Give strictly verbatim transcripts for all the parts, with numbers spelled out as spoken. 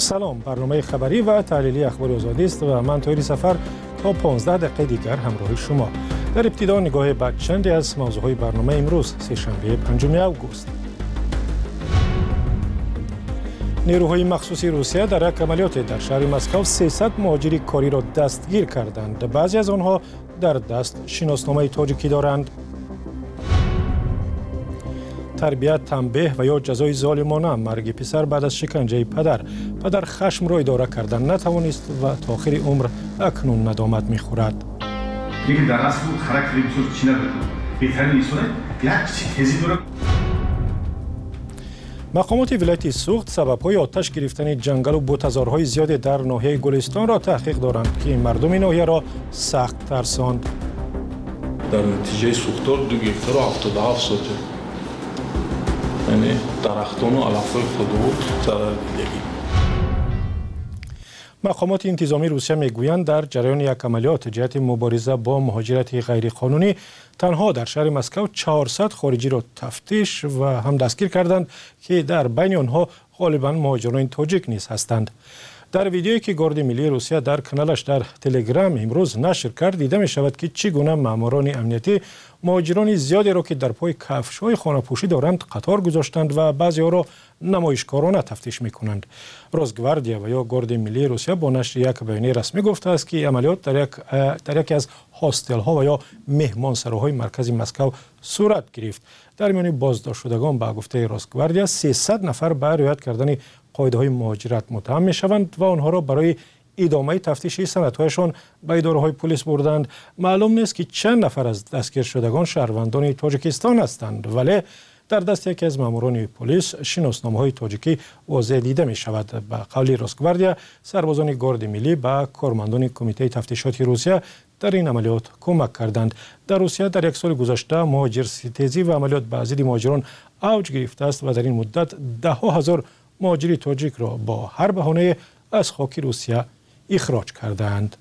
سلام، برنامه خبری و تحلیلی اخبار آزادی است و من طاهری سفر تا پانزده دقیقه دیگر همراه شما. در ابتدا نگاه به چندی از موضوعهای برنامه امروز سه‌شنبه پنجم اوگوست. نیروهای مخصوصی روسیه در یک عملیات در شهر مسکو سیصد مهاجر کاری را دستگیر کردند. بعضی از آنها در دست شناسنامه تاجیکی دارند. تربیت تنبیه و یا جزای ظالمانه مرگ پسر بعد از شکنجه پدر. پدر خشم را اداره کردن نتوانست و تا آخر عمر اکنون ندامت می‌خورد. مقامات ولایت سوخت سبب‌های آتش گرفتن جنگل و بوته‌زارهای زیاد در ناحیه گلستان را تحقیق دارند که مردم ناحیه را سخت ترساند. در نتیجه سوختار دو گکتار و هفتاد و هفت سوت یعنی درختان و علف‌های خودرو ضرر دیدگی. مقامات انتظامی روسیه میگویند در جریان یک عملیات جهت مبارزه با مهاجرت غیرقانونی تنها در شهر مسکو چهارصد خارجی را تفتیش و هم دستگیر کردند که در بین آنها غالبا مهاجران تاجیک نیز هستند. در ویدیویی که گارد ملی روسیه در کانالش در تلگرام امروز نشر کرد دیده می شود که چگونه ماموران امنیتی مهاجران زیادی را که در پای کفش‌های خانه‌پوشی دارند قطار گذاشتند و بعضی ها را نمایشکارانه تفتیش می‌کنند. روزگواردیا و یا گارد ملی روسیه با نشر یک بیانیه رسمی گفته است که عملیات در یک در یکی از هاستل‌ها و یا مهمانسراهای مرکزی مسکو صورت گرفت. در میان بازداشت شدگان با گفته روزگواردیا سیصد نفر به رعایت کردن قاعده‌های مهاجرت متهم می‌شوند و آنها را برای ادامه تفتیش سندهایشان به اداره‌های پلیس بردند. معلوم نیست که چند نفر از دستگیر شدگان شهروندان تاجیکستان هستند، ولی در دست یکی از ماموران پلیس شناسنامه‌های تاجیکی واضح دیده می‌شود. به قول روزگواردیا سربازان گارد ملی به کارمندان کمیته تفتیشات روسیه در این عملیات کمک کردند. در روسیه در یک سال گذشته مهاجرستیزی و عملیات به ضد مهاجران اوج گرفته است و در این مدت ده ها هزار مهاجر تاجیک را با هر بهانه از خاک روسیه اخراج کردند.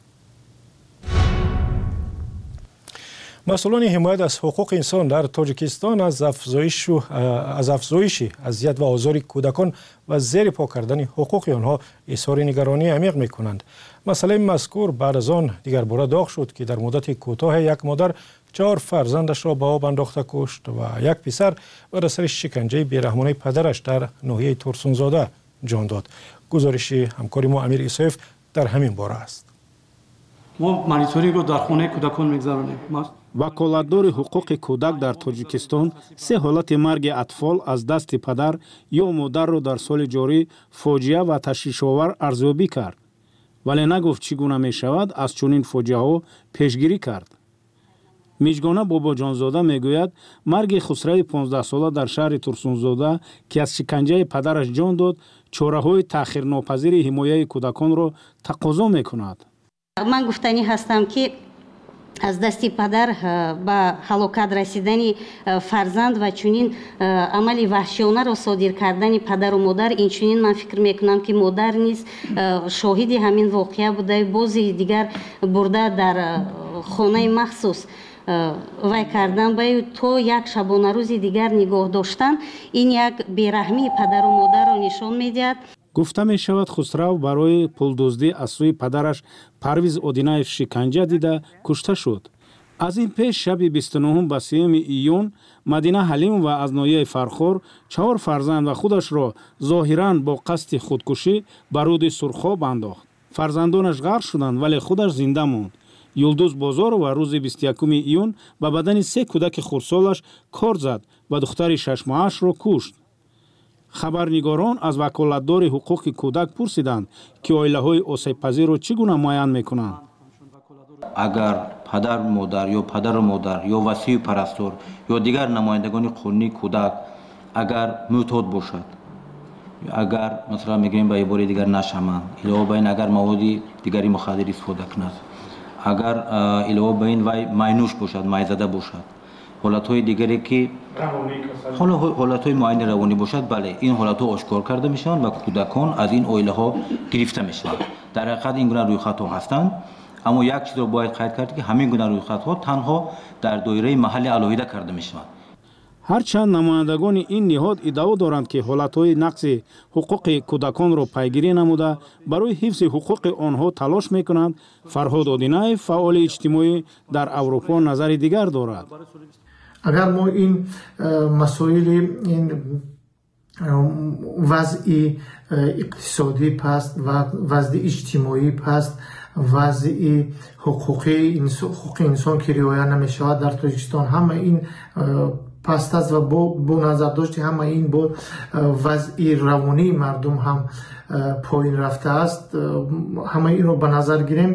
مسئولان حمایت از حقوق انسان در تاجیکستان از افزایش از افزایش اذیت و آزار کودکان و زیر پا کردن حقوق آنها اظهار نگرانی عمیق می‌کنند. مسئله مذکور بعد از آن دیگر باره داغ شد که در مدت کوتاه یک مادر چهار فرزندش را به آب انداخته کشت و یک پسر بر اثر شکنجه بیرحمانه پدرش در ناحیه ترسونزاده جان داد. گزارش همکار ما امیر ایسایف در همین باره است. ما مانیتورینگ رو در خانه کودکان می‌گذرانیم. وکالتدار حقوق کودک در تاجیکستان سه حالت مرگ اطفال از دست پدر یا مادر را در سال جاری فاجعه و تشویش‌آور ارزیابی کرد، ولی نگفت چگونه می‌شود از چنین فاجعه‌ها پیشگیری کرد. میجگانه بابا جانزاده میگوید مرگ خسرو پانزده ساله در شهر ترسونزاده که از شکنجه پدرش جان داد چاره‌های تأخیرناپذیر حمایت کودکان را تقاضا می‌کند. من گفتنی هستم که از دستی پدر به هلاکت رسیدن فرزند و چنین عمل وحشیانه را صادر کردن پدر و مادر، این چنین من فکر میکنم که مادر نیز شاهد همین واقعه بوده، بازی دیگر برده در خانه مخصوص وای کردن به تو یک شبانه روز دیگر نگاه داشتن، این یک بیرحمی پدر و مادر را نشان میدهد. گفته می شود خسرو برای پولدزدی از سوی پدرش پرویز اودینایف شکنجه دیده کشته شد. از این پیش شب بیست و نهم به سیوم ایون مدینه حلیم و از ناحیه فرخور چهار فرزند و خودش را ظاهراً با قصد خودکشی به رود سرخاب انداخت. فرزندانش غرق شدند ولی خودش زنده ماند. یلدوز بازار و روز بیست و یکم ایون به بدن سه کودک خردسالش کار زد و دختر شش ماهش را کشت. خبرنگاران از وکالتدار حقوق کودک پرسیدند که عائله‌های آسیب‌پذیر را چگونه معاین می‌کنند. اگر پدر مادر یا پدر و مادر یا وصی پرستار یا دیگر نمایندگان قانونی کودک اگر معتاد باشد، اگر مثلا میگیم به عبارت دیگر نشمند، علاوه بر این اگر مواد دیگری مخدر استفاده کند، اگر علاوه بر این وای ماینوش باشد، مایزده باشد، حالت‌های دیگری که حالا حالت‌های معین روانی باشد، بله این حالت‌ها آشکار کرده میشن و کودکان از این عائله‌ها گرفته میشن. در حقیقت این گونه رویخط‌ها هستند، اما یک چیز رو باید قید کرد که همین گونه رویخط‌ها تنها در دایره محل علاوه کرده میشوند. ҳарчанд намояндагони ин ниҳод иддао доранд ки ҳолатҳои нақси ҳуқуқи кӯдаконро пайгирӣ намуда барои ҳифзи ҳуқуқи онҳо талош мекунанд, Фарҳод Одинаев, фаъоли иҷтимоӣ дар Аврупо, назари дигар дорад. агар мо ин масоили ин вазъи иқтисодӣ паст ва вазъи иҷтимоӣ паст, вазъи ҳуқуқи инсон ки риоя намешавад дар Тоҷикистон, ҳама ин паст аст ва бо назардошти ҳама ин бо вазъи равонии мардум ҳам поин рафтааст. ҳама инро ба назар гирем,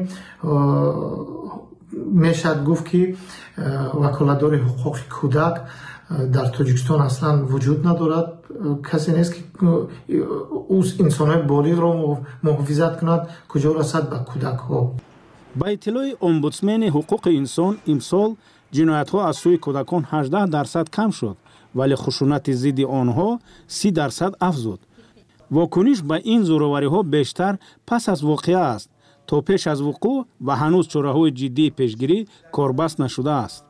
мешавад гуфт ки ваколатдори ҳуқуқи кӯдак дар Тоҷикистон аслан вуҷуд надорад. касе нест ки инсонҳои болиғро муҳофизат кунад, куҷо расад ба кӯдакҳо. ба иттилои омбудсмени ҳуқуқи инсон, имсол ҷиноятҳо аз сӯи кӯдакон ҳаждаҳ дарсад кам шуд, вале хушунати зидди онҳо си дарсад афзуд. Вокуниш ба ин зӯровариҳо бештар пас аз воқеа аст, то пеш аз вуқӯъ ва ҳанӯз чораҳои ҷиддии пешгирӣ корбаст нашудааст.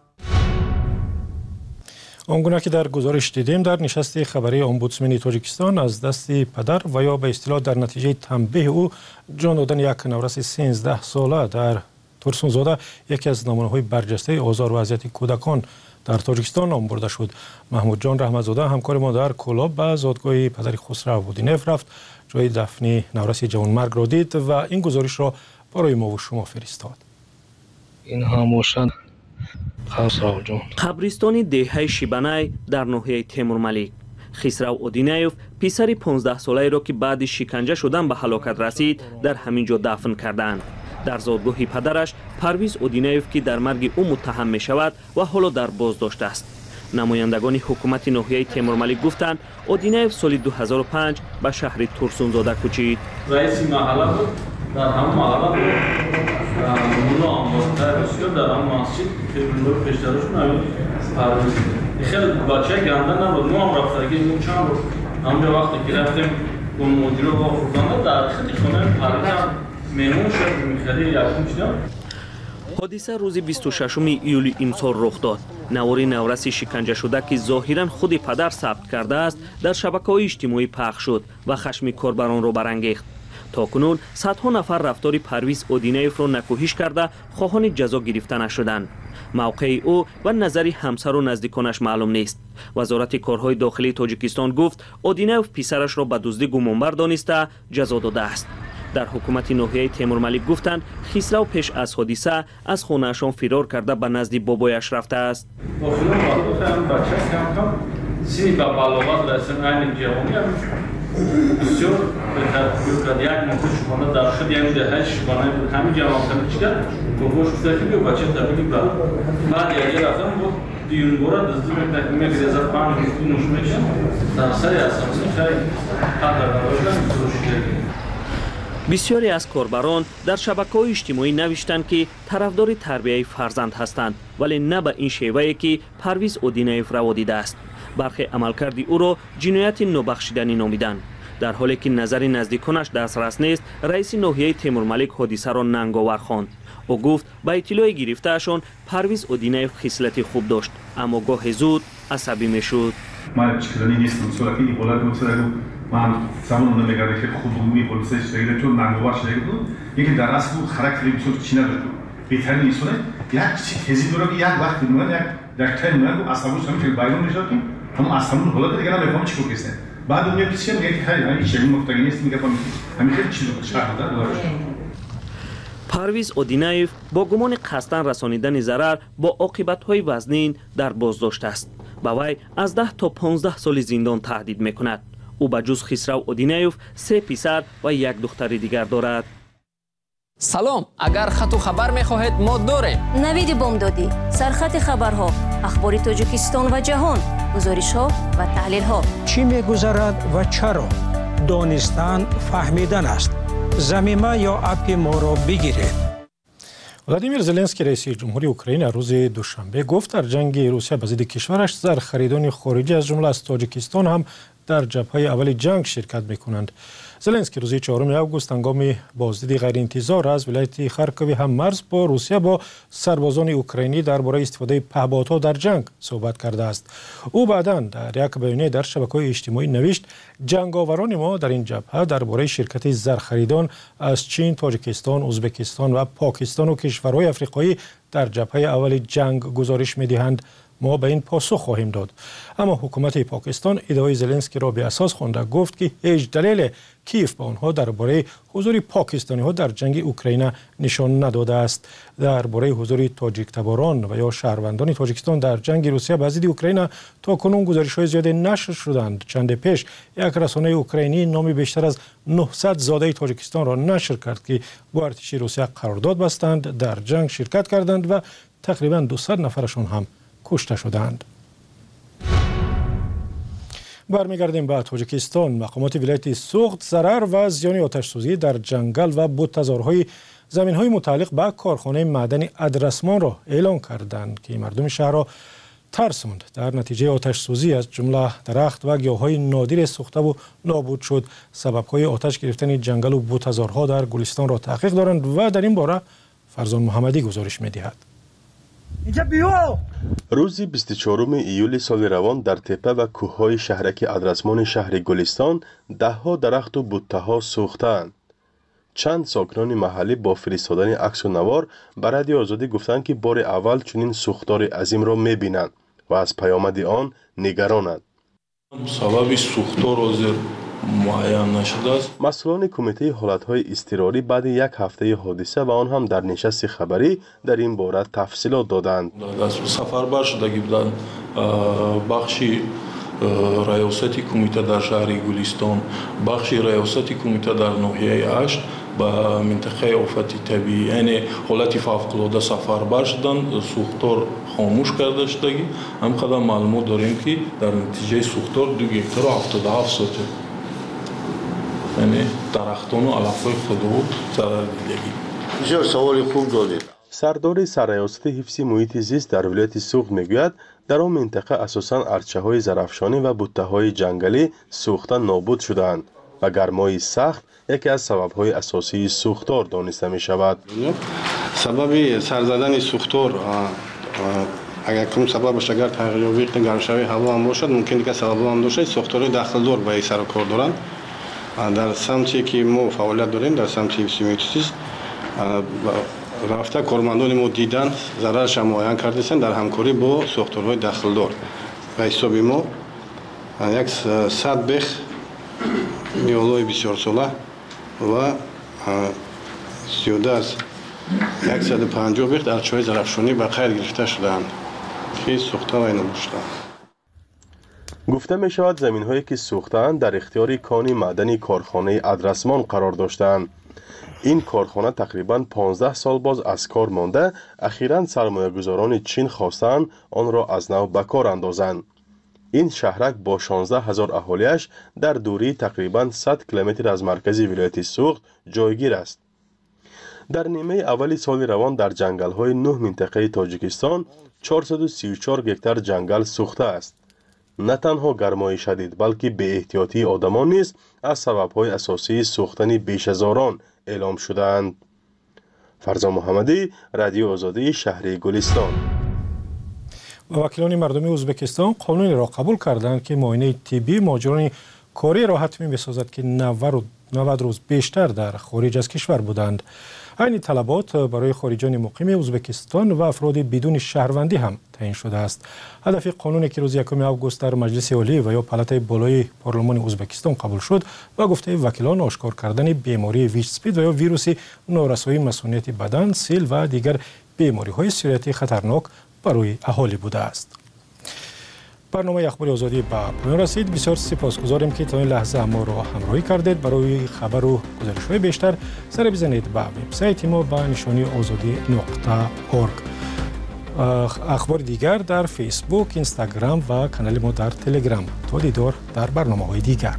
он гуна ки дар гузориш дидем, дар нишасти хабарии омбудсмени Тоҷикистон аз дасти падар ва ё ба истилоҳ дар натиҷаи танбеҳи ӯ ҷон додани як навраси сенздаҳ сола дар Турсунзода яке аз намунаҳои барҷастаи озор ва азияти кӯдакон дар Тоҷикистон ном бурда шуд. Маҳмудҷон Раҳматзода, ҳамкори мо дар Кӯлоб, ба зодгоҳи падари Хусрав Одинеев рафт, ҷои дафни навраси ҷавонмаргро дид ва ин гузоришро барои мову шумо фиристод. ин ҳамошад Хусравҷон. қабристони деҳаи Шибанай дар ноҳияи Темурмалик. Хисрав Одинеев писари понздаҳсолаеро ки баъди шиканҷа шудан ба ҳалокат расид, дар ҳамин ҷо дафн карданд. дар зодгоҳи падараш Парвиз Одинеев ки дар марги ӯ муттаҳам мешавад ва ҳоло дар боздошт аст. намояндагони ҳукумати ноҳияи Темурмалик гуфтанд, Одинеев соли ду ҳазору панҷ ба шаҳри Турсунзода кӯчид. раиси маҳалла буд, дар ҳамон маҳалла буд. мулло амбостар бисёр дар ҳамон масҷид хидматдор пештарушон ҳамин Парвиз. хеле бачаи ганда набуд, мо ҳам рафтагӣ мо чанд буд. ҳамҷо вақте ки рафтем бо мудиро вохӯрданда дар хити хонаи Парвиз меҳмон шуд, мехари якум шудам. ҳодиса рӯзи бисту шашуми июли имсол рух дод. навори навраси шиканҷашуда ки зоҳиран худи падар сабт кардааст, дар шабакаҳои иҷтимоӣ пахш шуд ва хашми корбаронро барангехт. токунун садҳо нафар рафтори Парвиз Одинеевро накӯҳиш карда хоҳони ҷазо гирифта нашуданд. мавқеи ӯ ва назари ҳамсару наздиконаш маълум нест. вазорати корҳои дохилии Тоҷикистон гуфт, Одинеев писарашро ба дуздӣ гумонбар дониста ҷазо додааст. дар ҳукумати ноҳияи Темурмалик гуфтанд, Хисрав пеш аз ҳодиса аз хонаашон фирор карда ба назди бобояш рафтааст. بسیار بهتر بیاد یک موقع شبانه در خود یعنی ده هشت شبانه بود همین جوان کنه چیکار گفت گفته که بیو بچه تبلیغ بعد بعد یه رفتم بود دیون بورا دزدی میکنه میگذار پان میکنه نوش میشه در سری اساسی خیلی قدر نداشتن فروش کرد. بسیاری از کاربران در شبکه‌های اجتماعی نوشتند که طرفدار تربیت فرزند هستند، ولی نه به این شیوهی که پرویز اودینایف روا دیده است. برخی عملکردی او را جنایت نابخشودنی نامیدند. در حالی که نظر نزدیکانش دسترس نیست، رئیس ناحیه تیمورملک حادثه را ننگاور خواند. او گفت با اطلاع گرفته‌شان پرویز اودینایف خصلت خوب داشت، اما گاه زود عصبی میشد. من چیکاری نیستم، سوراکی بالا گفتم من زمان نمیگردم که خودمونی پلیسش بگیره چون ننگاور شده بود. یکی در اصل خاراکتری بسیار چینه داشت. بهترین نیستونه. یک چیزی داره که یک وقت میمونه یک یک تایم میمونه عصبی شدم که بیرون میشه که هم عصبی بالا دیگه نمیفهمم چی کردن. بعد اون میگه چی میگه که خیلی چی مفتاحی نیست میگه فهمیدی. همین خیلی چیزا شهر داره. پرویز اودینایف با گمان قصداً رسانیدن ضرر با عاقبت‌های وزنین در بازداشت است. با وی از ده تا پانزده سال زندان تهدید میکند. او به جز خسرو اودینایف سه پسر و یک دختر دیگر دارد. سلام، اگر خط و خبر میخواهید ما داریم. نوید بامدادی، سرخط خبرها، اخبار تاجیکستان و جهان، گزارش‌ها و تحلیل‌ها. چی می‌گذرد و چرا؟ دانستن فهمیدن است. زمینه یا اپ ما را بگیرید. ولادیمیر زلنسکی رئیس جمهوری اوکراین روز دوشنبه گفت در جنگ روسیه به ضد کشورش زرخریدان خارجی از جمله از تاجیکستان هم در جبهه اول جنگ شرکت میکنند. زلنسکی روز چهارم آگوست هنگام بازدید غیرانتظار از ولایت خارکوی هم مرز با روسیه با سربازان اوکراینی درباره استفاده پهپادها در جنگ صحبت کرده است. او بعداً در یک بیانیه در شبکه‌های اجتماعی نوشت جنگاوران ما در این جبهه درباره شرکت زرخریدان از چین، تاجیکستان، ازبکستان و پاکستان و کشورهای افریقایی در جبهه اول جنگ گزارش می‌دهند. ما به این پاسخ خواهیم داد. اما حکومت پاکستان ادعای زلنسکی را به اساس خوانده، گفت که هیچ دلیل کیف به آنها درباره حضور پاکستانی ها در جنگ اوکراین نشان نداده است. درباره حضور تاجیک تباران و یا شهروندان تاجیکستان در جنگ روسیه به ضد اوکراین تا کنون گزارش‌های زیادی نشر شدند. چند پیش یک رسانه اوکراینی نامی بیشتر از نهصد زاده تاجیکستان را نشر کرد که با ارتش روسیه قرارداد بستند، در جنگ شرکت کردند و تقریباً دویست نفرشان هم کشته شدند. برمیگردیم به تاجیکستان. مقامات ولایت سوخت ضرر و زیان آتش‌سوزی در جنگل و بوته‌زارهای زمین‌های متعلق به کارخانه معدنی ادرسمان را اعلام کردند که مردم شهر را ترساند. در نتیجه آتش‌سوزی از جمله درخت و گیاهای نادر سوخته و نابود شد. سبب‌های آتش گرفتن جنگل و بوته‌زارها در گلستان را تحقیق دارند و در این باره فرزان محمدی گزارش می‌دهد. روز بیست و چهارم ایول سال روان در تپه و کوههای شهرک ادرسمان شهر گلستان دهها درخت و بوته‌ها سوختند. چند ساکنان محلی با فرستادن عکس و نوار به رادیو آزادی گفتند که بار اول چنین سوختار عظیم را می‌بینند و از پیامد آن نگرانند. سبب سوختار حاضر معین نشده است. مسئولان کمیته حالتهای اضطراری بعد یک هفته حادثه و آن هم در نشست خبری در این باره تفصیلات دادند. در سفربر شدگی بودند بخشی ریاستی کمیته در شهر گلستان، بخشی ریاستی کمیته در ناحیه هشت با منطقه آفت طبیعی یعنی حالت فوق‌العاده سفربر شدند. سوختار خاموش کرده شدگی هم قدم معلومات داریم که در نتیجه سوختار دو گکتار و هفتاد و هفت سوته یعنی درختان و علف‌های خودرو ضرر دیدگی. بسیار سوال خوب دادید. سردار سرریاست حفظ محیط زیست در ولایت سوخت میگوید در آن منطقه اساساً ارچه‌های زرافشانی و بوته‌های جنگلی سوخته نابود شدند و گرمای سخت یکی از سبب‌های اساسی سوختار دانسته می‌شود. سبب سر زدن سوختار اگر کم سببش اگر تغییر وقت گرمشوی هوا هم باشد ممکنه که سبب هم باشه. سوختارهای داخلدار به این سر و کار دارند. در سمتی که ما فعالیت داریم در سمت حفظ محیط زیست رفته کارمندان ما دیدن ضررش هم معاین کردن در همکاری با سوختارهای داخلدار. به حساب ما یک صد بخ میوه‌های بسیار ساله و زیاده از صد و پنجاه بخ ارچه‌های زرافشانی به خیر گرفته شدند که سوخته و اینا باشند. گفته می شود زمین هایی که سوختند در اختیار کان معدنی کارخانه ادرسمان قرار داشتند. این کارخانه تقریباً پانزده سال باز از کار مانده، اخیراً سرمایه‌گذاران چین خواستند آن را از نو به کار اندازند. این شهرک با شانزده هزار اهالیش در دوری تقریباً صد کیلومتر از مرکز ولایت سوخت جایگیر است. در نیمه اولی سال روان در جنگل‌های نه منطقه تاجیکستان چهارصد و سی و چهار گکتار جنگل سوخته است. نه تنها گرمای شدید بلکه بی احتیاطی آدمان نیز از سبب‌های اساسی سوختن بیش از هزاران اعلام شدند. فرزان محمدی، رادیو آزادی شهر گلستان. وکیلان مردمی ازبکستان قانونی را قبول کردند که معاینه طبی مهاجران کاری را حتمی می‌سازد که نود روز بیشتر در خارج از کشور بودند. این طلبات برای خارجان مقیم ازبکستان و افراد بدون شهروندی هم تعیین شده است. هدف قانونی که روز یکم آگوست در مجلس عالی و یا پالاتای بالای پارلمان ازبکستان قبول شد و گفته وکیلان آشکار کردن بیماری ویچ اسپید و یا ویروس نارسایی مسئولیت بدن، سیل و دیگر بیماری‌های سیریتی خطرناک برای اهالی بوده است. برنامه اخباری آزادی به پایان رسید. بسیار سپاسگزاریم که تا این لحظه ما را همراهی کردید. برای خبر و گزارش‌های بیشتر سر بزنید به وبسایت ما با نشانی آزادی نقطه اورگ. اخبار دیگر در فیسبوک، اینستاگرام و کانال ما در تلگرام. تا دیدار در برنامه‌های دیگر.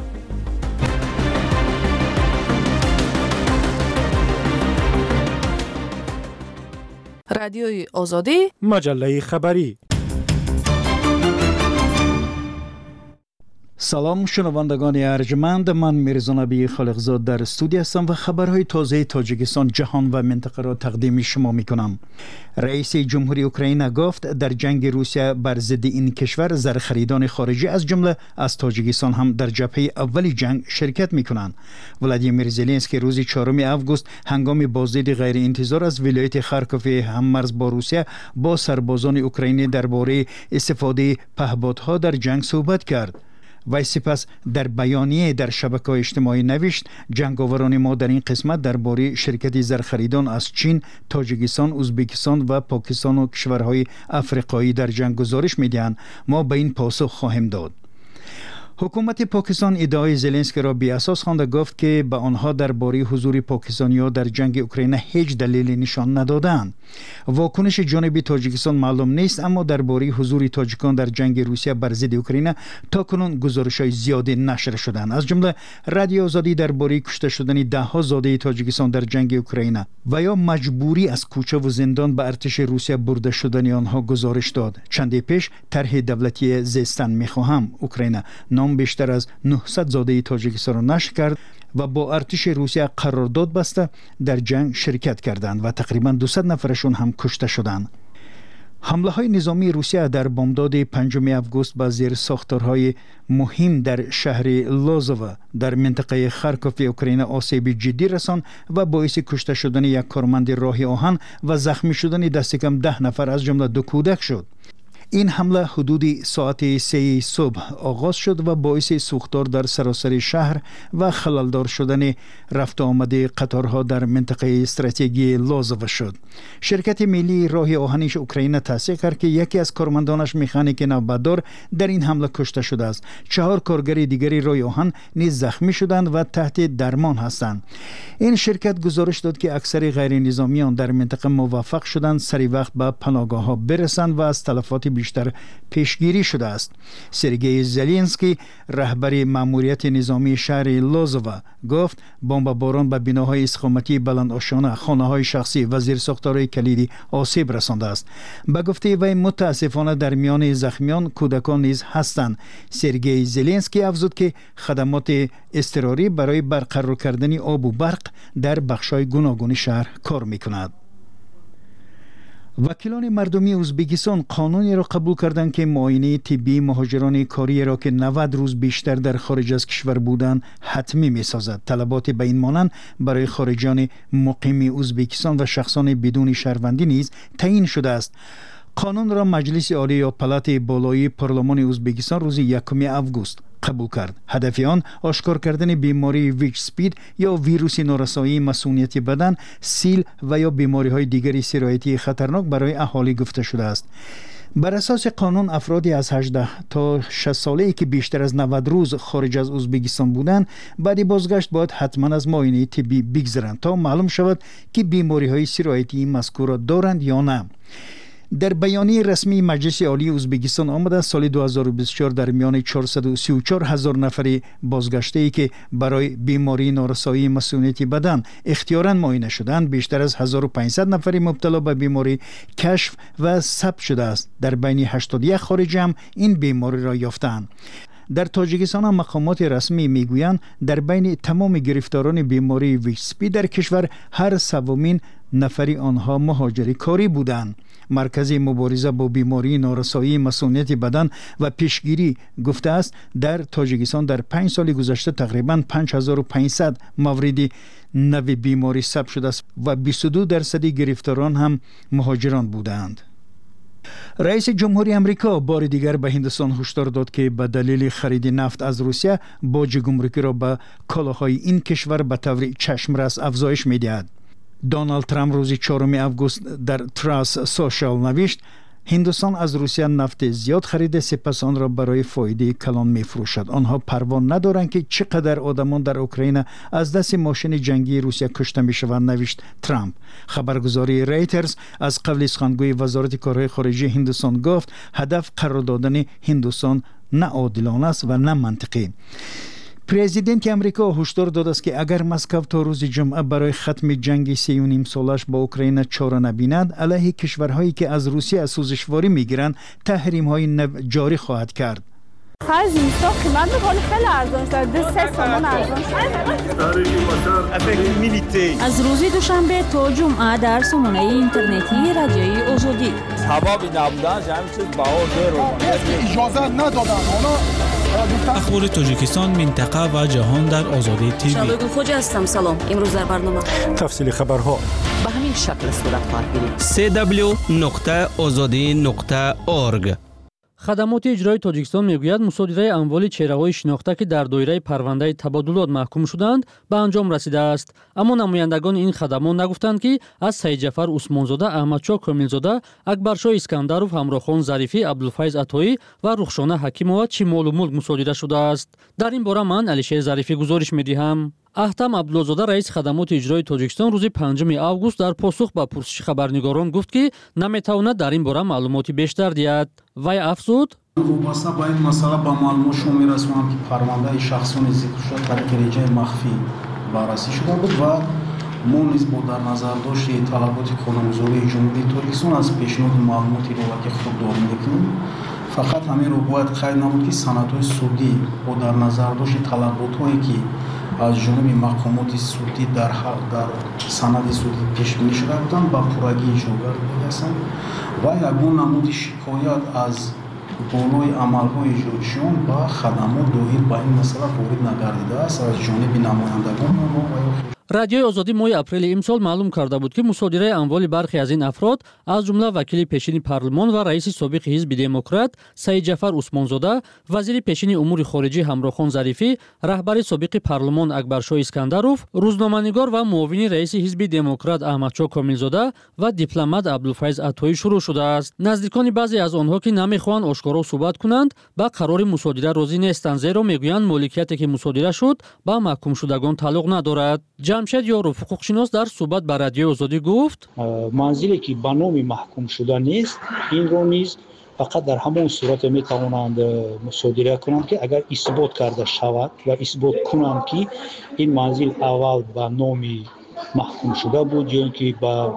رادیوی آزادی، مجله خبری. سلام شنوندگان ارجمند، من میرزا نبی خالقزاد در استودیو هستم و خبرهای تازه تاجیکستان، جهان و منطقه را تقدیم شما میکنم. رئیس جمهوری اوکراین گفت در جنگ روسیه بر ضد این کشور زرخریدان خارجی از جمله از تاجیکستان هم در جبهه اولی جنگ شرکت میکنند. ولادیمیر زلنسکی روز چهارم آگوست هنگام بازدید غیر انتظار از ولایت خارکوف هممرز با روسیه با سربازان اوکراینی درباره استفاده پهپادها در جنگ صحبت کرد. و سپس در بیانیه در شبکه‌های اجتماعی نوشت جنگاوران ما در این قسمت درباره شرکت زرخریدان از چین، تاجیکستان، ازبکستان و پاکستان و کشورهای افریقایی در جنگ گزارش می‌دهند. ما به این پاسخ خواهیم داد. حکومت پاکستان ادعای زلنسکی را بی اساس خوانده، گفت که به آنها درباره حضور پاکستانی‌ها در جنگ اوکراین هیچ دلیلی نشان ندادند. واکنش جانب تاجیکستان معلوم نیست، اما درباره حضور تاجیکان در جنگ روسیه بر ضد اوکراین تاکنون گزارش‌های زیادی نشر شدند. از جمله رادیو آزادی درباره کشته شدن ده ها زاده تاجیکستان در جنگ اوکراین و یا مجبوری از کوچه و زندان به ارتش روسیه برده شدن آنها گزارش داد. چندی پیش طرح دولتی زیستن می‌خواهم اوکراین نام بیشتر از نهصد زاده تاجیکستان را نشر کرد و با ارتش روسیه قرارداد بسته در جنگ شرکت کردند و تقریبا دویست نفرشون هم کشته شدند. حمله های نظامی روسیه در بامداد پنجم آگوست به زیر ساختارهای مهم در شهر لازوو در منطقه خارکوف اوکراین آسیب جدی رساند و باعث کشته شدن یک کارمند راه آهن و زخمی شدن دست کم ده نفر از جمله دو کودک شد. این حمله حدود ساعت سه صبح آغاز شد و باعث سوختار در سراسر شهر و خللدار شدن رفت آمد قطارها در منطقه استراتژیکی لازوو شد. شرکت ملی راه آهنش اوکراین تصدیق کرد که یکی از کارمندانش مکانیک نوبتدار در این حمله کشته شده است. چهار کارگر دیگری راه آهن نیز زخمی شدند و تحت درمان هستند. این شرکت گزارش داد که اکثر غیر نظامیان در منطقه موفق شدند سری وقت به پناهگاه ها برسند و از تلفات بیشتر پیشگیری شده است. سرگئی زلنسکی رهبر ماموریت نظامی شهر لازوو گفت بمباران به بناهای استقامتی بلندآشانه، خانه‌های شخصی و زیرساختارهای کلیدی آسیب رسانده است. به گفته وی متاسفانه در میان زخمیان کودکان نیز هستند. سرگئی زلنسکی افزود که خدمات اضطراری برای برقرار کردن آب و برق در بخش‌های گوناگون شهر کار می‌کند. وکیلان مردمی ازبکستان قانونی را قبول کردند که معاینه طبی مهاجران کاری را که نود روز بیشتر در خارج از کشور بودند حتمی می‌سازد. طلبات به این مانند برای خارجیان مقیم ازبکستان و شخصان بدون شهروندی نیز تعیین شده است. قانون را مجلس عالی یا پلات بالایی پارلمان ازبکستان روز یکم آگوست قبول کرد. هدف آن آشکار کردن بیماری ویچ سپید یا ویروس نارسایی مسئولیت بدن، سیل و یا بیماری های دیگری سرایتی خطرناک برای اهالی گفته شده است. بر اساس قانون افرادی از هجده تا شصت ساله‌ای که بیشتر از نود روز خارج از ازبکستان بودند بعد بازگشت باید حتما از معاینه طبی بگذرند تا معلوم شود که بیماری های سرایتی مذکور را دارند یا نه. در بیانیه رسمی مجلس عالی ازبکستان آمده سال دو هزار و بیست و چهار در میان چهارصد و سی و چهار هزار نفر بازگشته‌ای که برای بیماری نارسایی مسئولیت بدن اختیاراً معاینه شدند، بیشتر از هزار و پانصد نفر مبتلا به بیماری کشف و ثبت شده است. در بین هشتاد و یک خارجی هم این بیماری را یافتند. در تاجیکستان هم مقامات رسمی میگویند در بین تمام گرفتاران بیماری ویچ سپید در کشور هر سومین نفری آنها مهاجر کاری بودند. مرکز مبارزه با بیماری نارسایی مسئولیت بدن و پیشگیری گفته است در تاجیکستان در پنج سال گذشته تقریباً پنج هزار و پانصد مورد نو بیماری ثبت شده است و بیست و دو درصد گرفتاران هم مهاجران بودند. رئیس جمهوری امریکا بار دیگر به هندوستان هشدار داد که به دلیل خرید نفت از روسیه باج گمرکی را به کالاهای این کشور به طور چشمرس افزایش می‌دهد. دونالد ترامپ روز چهارم آگوست در تراس سوشال نوشت هندوستان از روسیه نفت زیاد خریده، سپس آن را برای فایده کلان می‌فروشد. آنها پروا ندارند که چقدر آدمان در اوکراین از دست ماشین جنگی روسیه کشته می‌شوند، نوشت ترامپ. خبرگزاری رایترز از قبل سخنگوی وزارت کارهای خارجه هندوستان گفت هدف قرار دادن هندوستان نه عادلانه است و نه منطقی. پرزیدنت امریکا هشدار داده است که اگر مسکو تا روز جمعه برای ختم جنگ سه و نیم سالش با اوکراین چاره نبیند، علیه کشورهایی که از روسیه سوزشواری میگیرند تحریم‌های نو جاری خواهد کرد. خرج نیستا قیمت میکنه خیلی ارزان شد دو سه سامان ارزان شد. از روز دوشنبه تا جمعه در سامانه اینترنتی رادیوی آزادی سبب نبودن همین چیز بهار دیر اجازه ندادن اخبار تاجیکستان منطقه و جهان در آزادی تیوی. شبگون خوج هستم. سلام. امروز در برنامه تفصیل خبرها به همین شکل صورت خواهد گرفت. سی دبلیو نقطه آزادی نقطه اورگ. خدمات اجرایی تاجیکستان میگوید مصادره اموال چهره‌های شناخته که در دایره پرونده تبادلات محکوم شدند به انجام رسیده است، اما نمایندگان این خدمات نگفتند که از سید جعفر عثمانزاده، احمدشاه کاملزاده، اکبرشاه اسکندرов، همراهخان ظریفی، عبدالفیض عطایی و رخشانه حکیمова چی مال و ملک مصادره شده است. در این باره من علیشیر ظریفی گزارش می‌دهم. احتم عبدالله‌زاده رئیس خدمات اجرایی تاجیکستان روز پنجم آگوست در پاسخ به پرسش خبرنگاران گفت که نمیتواند در این باره معلوماتی بیشتر دهد. وی افزود: وابسته به این مسئله با معلومات شما می‌رسانم که پرونده شخصان ذکر شده در درجه مخفی بررسی شده بود و ما نیز با در نظر داشت طلبات قانونگذاری جمهوری تاجیکستان از پیشنهاد معلوماتی رو که خود داریم می‌کنیم، فقط همین رو باید قید نمود که سندهای سودی با در نظر داشت طلبات‌هایی که از جانب مقامات سودی در در سند سودی پیش بینی شده بودند با پورگی اجرا گردیده هستند و یگان نمود شکایت از بالای عملهای اجرایشان با خدمات دایر به این مسئله وارد نگردیده است از جانب نمایندگان ما و رادیوی آزادی ماه اپریل امسال معلوم کرده بود که مصادره اموال برخی از این افراد از جمله وکیل پیشین پارلمان و رئیس سابق حزب دموکرات سید جعفر عثمانزاده، وزیر پیشین امور خارجه همراهخان ظریفی، رهبر سابق پارلمان اکبرشاه اسکندرov، روزنامه‌نگار و معاون رئیس حزب دموکرات احمدشاه کاملزاده و دیپلمات عبدالفیض عطایی شروع شده است. نزدیکان بعضی از آنها که نمیخواهند آشکارا صحبت کنند با قرار مصادره راضی نیستند، زیرا میگویند مالکیتی که مصادره شد با محکوم شدگان تعلق ندارد. جمشید یاروف حقوقشناس در صحبت با رادیوی آزادی گفت: منزلی که به نام محکوم شده نیست، این رو نیز فقط در همان صورت میتوانند مصادره کنند که اگر اثبات کرده شود و اثبات کنند که این منزل اول به نام محکوم شده بود یا اینکه با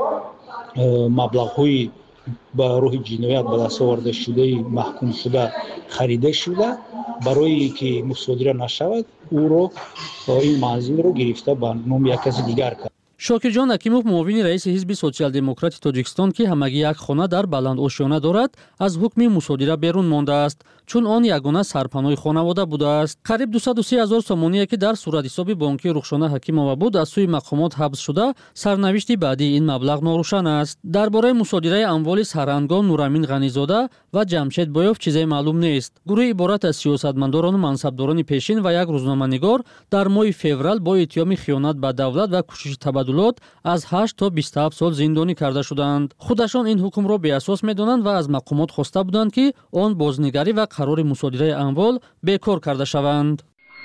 مبلغ‌های با روح جنایت به دست آورده شده محکوم شده خریده شده، برای که مصادره نشود او رو این منزل رو گرفته به نام یک کس دیگر کرد. شاکرجان حکیموف معاون رئیس حزب سوسیال دموکرات تاجیکستان که همگی یک خانه در بلند آشیانه دارد از حکم مصادره بیرون مانده است، چون آن یگانه سرپناه خانواده بوده است. قریب دویست و سی هزار سومانی که در صورت حساب بانکی رخشانه حکیمووا بود از سوی مقامات حبس شده، سرنوشت بعدی این مبلغ ناروشن است. درباره مصادره اموال سرهنگان نورامین غنیزاده و جمشید بایوف چیزی معلوم نیست. گروه عبارت از سیاستمداران و منصبداران پیشین و یک روزنامه‌نگار در ماه فوریه با اتهام خیانت به دولت و کوشش تبادلات از هشت تا بیست و هفت سال زندانی کرده شدند. خودشان این حکم را بی‌اساس می‌دانند و از مقامات خواسته بودند که آن بازنگری و قرار مصادره اموال بیکار کرده شوند.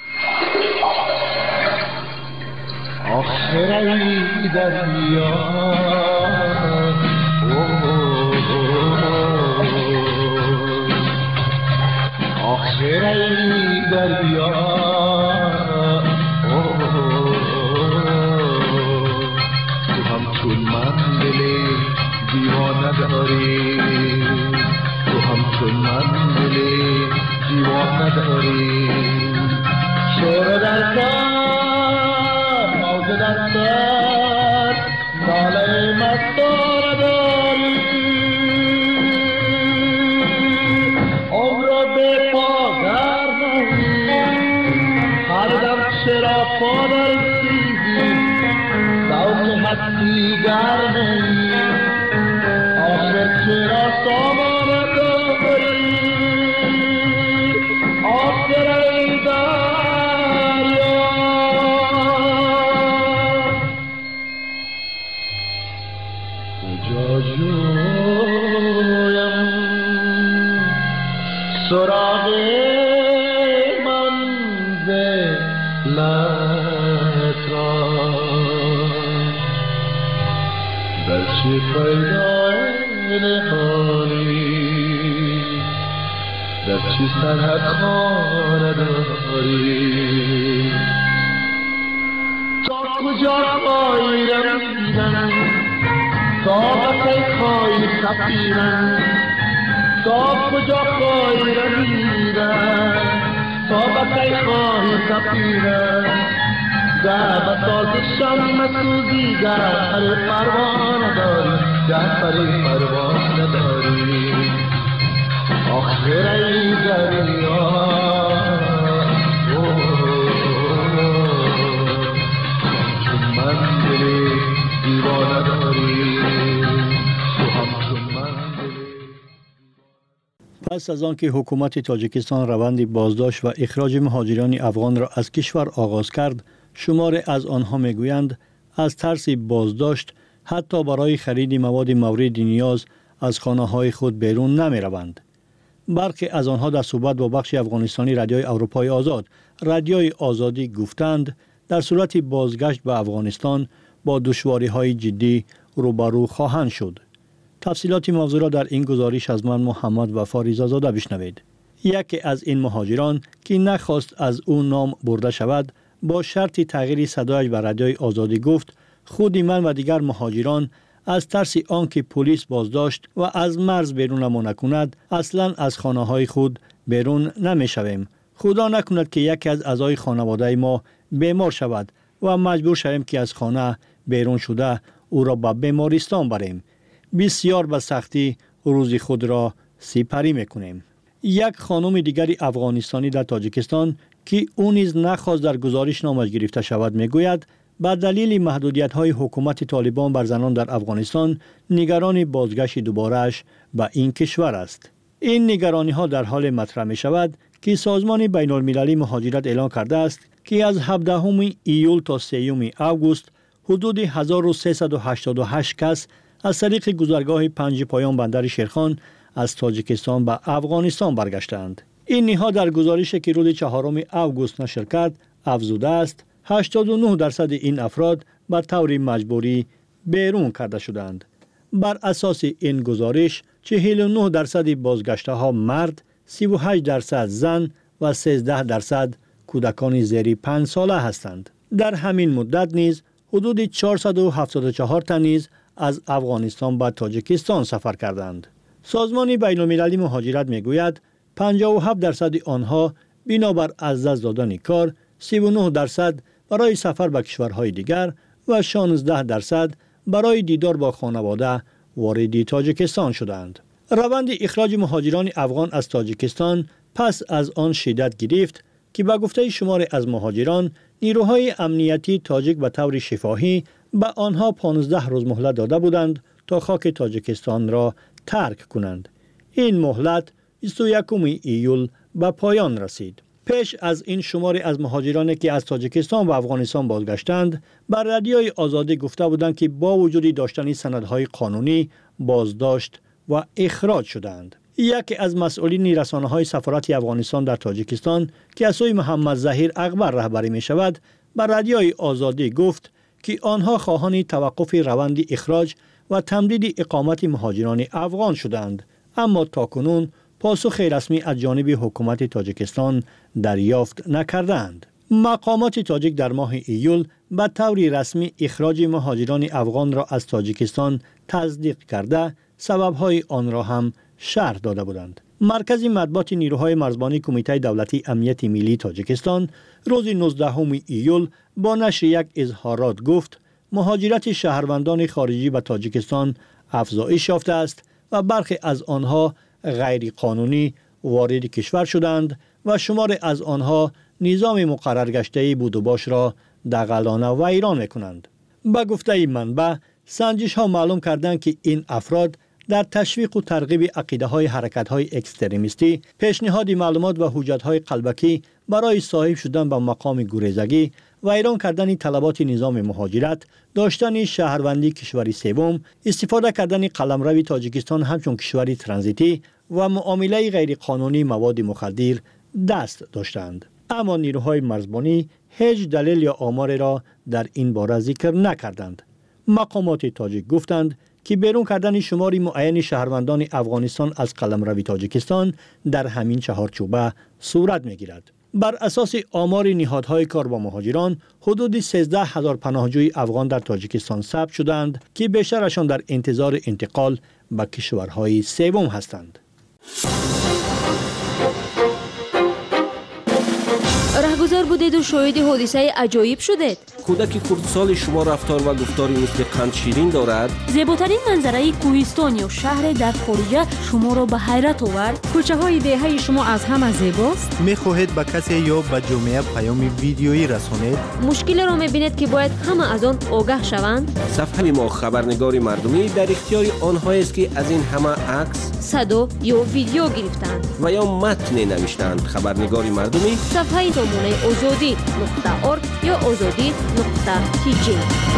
آخرای دریا آخرای دریا چون من دل دیوانه داری، تو همچون من دل دیوانه داری. شور در سر موج در سر ناله مستانه داری. عمر به پا در نهی هر دم چرا پا در دیگر نی آخر چرا سامان داری. آخر ای دریا کجا جویم سراغ منزلت را در چه پیدا نهانی، در چه سرحد خانه داری. تا کجا خواهی رمیدن، تا بسه خواهی سفیرن، تا کجا خواهی رمیدن. مسابقه خواهی سفیره در بسازشم مسوزی در پر پروانه داری در پر پروانه داری آخر ای دریا چون من دلی دیوانه داری تو همچون من پس از آنکه حکومت تاجیکستان روند بازداشت و اخراج مهاجران افغان را از کشور آغاز کرد، شمار از آنها میگویند از ترس بازداشت حتی برای خرید مواد مورد نیاز از خانه‌های خود بیرون نمی‌روند. برخی از آنها در صحبت با بخش افغانستانی رادیوی اروپای آزاد، رادیوی آزادی گفتند در صورت بازگشت به افغانستان با دشواری‌های جدی روبرو خواهند شد. تفصیلات موضوع را در این گزارش از من محمد وفا رضازاده بشنوید. یکی از این مهاجران که نخواست از او نام برده شود با شرط تغییر صدایش به رادیوی آزادی گفت خودی من و دیگر مهاجران از ترس آنکه پلیس بازداشت و از مرز بیرونمان نکند اصلا از خانه های خود بیرون نمی شویم. خدا نکند که یکی از اعضای خانواده ما بیمار شود و مجبور شویم که از خانه بیرون شده او را به بیمارستان بریم. بسیار به سختی روزی خود را سپری میکنیم. یک خانم دیگری افغانستانی در تاجیکستان که او نیز نخواست در گزارش نامش گرفته شود میگوید به دلیل محدودیت‌های حکومت طالبان بر زنان در افغانستان نگران بازگشت دوباره‌اش به این کشور است. این نگرانی‌ها در حال مطرح می‌شود که سازمان بین‌المللی مهاجرت اعلام کرده است که از هفدهم ایول تا سوم آگوست حدود هزار و سیصد و هشتاد و هشت کس از طریق گذرگاه پنج پایان بندر شیرخان از تاجیکستان به افغانستان برگشتند. این نهاد در گزارشی که روز چهارم آگوست نشر کرد افزوده است هشتاد و نه درصد این افراد به طور مجبوری بیرون کرده شدند. بر اساس این گزارش چهل و نه درصد بازگشته ها مرد، سی و هشت درصد زن و سیزده درصد کودکان زیر پنج ساله هستند. در همین مدت نیز حدود چهارصد و هفتاد و چهار تن نیز از افغانستان به تاجیکستان سفر کردند. سازمان بین‌المللی مهاجرت میگوید پنجاه و هفت درصد آنها بنابر از دست دادن کار، سی و نه درصد برای سفر به کشورهای دیگر و شانزده درصد برای دیدار با خانواده وارد تاجیکستان شدند. روند اخراج مهاجران افغان از تاجیکستان پس از آن شدت گرفت که به گفته شمار از مهاجران نیروهای امنیتی تاجیک به طور شفاهی به آنها پانزده روز مهلت داده بودند تا خاک تاجیکستان را ترک کنند. این مهلت بیست و یکم ایول به پایان رسید. پیش از این شماری از مهاجرانی که از تاجیکستان و افغانستان بازگشتند بر رادیوی آزادی گفته بودند که با وجود داشتن سندهای قانونی بازداشت و اخراج شدند. یکی از مسئولین رسانه‌های سفارت افغانستان در تاجیکستان که از سوی محمد ظهیر اکبر رهبری می شود بر رادیوی آزادی گفت که آنها خواهان توقف روند اخراج و تمدید اقامت مهاجران افغان شدند، اما تاکنون پاسخ رسمی از جانب حکومت تاجیکستان دریافت نکردند. مقامات تاجیک در ماه ایول به طور رسمی اخراج مهاجران افغان را از تاجیکستان تصدیق کرده سبب‌های آن را هم شرح داده بودند. مرکز مطبوعات نیروهای مرزبانی کمیته دولتی امنیت ملی تاجیکستان روز نوزدهم ایول با نشر یک اظهارات گفت مهاجرت شهروندان خارجی به تاجیکستان افزایش یافته است و برخی از آنها غیر قانونی وارد کشور شدند و شمار از آنها نظام مقرر گشته بود و باش را دغلانه و ایران میکنند. به گفته منبع سنجش ها معلوم کردند که این افراد در تشویق و ترغیب عقیده های حرکت های اکستریمیستی، پیشنهاد معلومات و حجت های قلبکی برای صاحب شدن به مقام گریزگی و ایران کردن طلبات نظام مهاجرت، داشتن شهروندی کشوری سوم، استفاده کردن قلمرو تاجیکستان همچون کشوری ترانزیتی و معامله غیر قانونی مواد مخدر دست داشتند. اما نیروهای مرزبانی هیچ دلیل یا آماری را در این باره ذکر نکردند. مقامات تاجیک گفتند که بیرون کردن شماری معین شهروندان افغانستان از قلمرو تاجیکستان در همین چهارچوبه صورت می‌گیرد. بر اساس آمار نهادهای کار با مهاجران، حدود سیزده هزار پناهجوی افغان در تاجیکستان ثبت شدند که بیشترشان در انتظار انتقال به کشورهای سوم هستند. خبرگزار بودید و شاهد حادثه عجایب شدید. کودک خردسال شما رفتار و گفتاری مثل قند شیرین دارد. زیباترین منظره کوهستان یا شهر در خارجه شما را به حیرت آورد. کوچه های دهه شما از همه زیباست. میخواهید به کسی یا به جامعه پیام ویدیویی رسانید؟ مشکل را میبینید که باید همه از آن آگاه شوند. صفحه ما خبرنگار مردمی در اختیار آنهایی است که از این همه عکس، صدا یا ویدیو گرفتند و یا متن نوشتند. خبرنگار مردمی صفحه نمونه آزادی نقطه ارگ یا آزادی نقطه تی جی.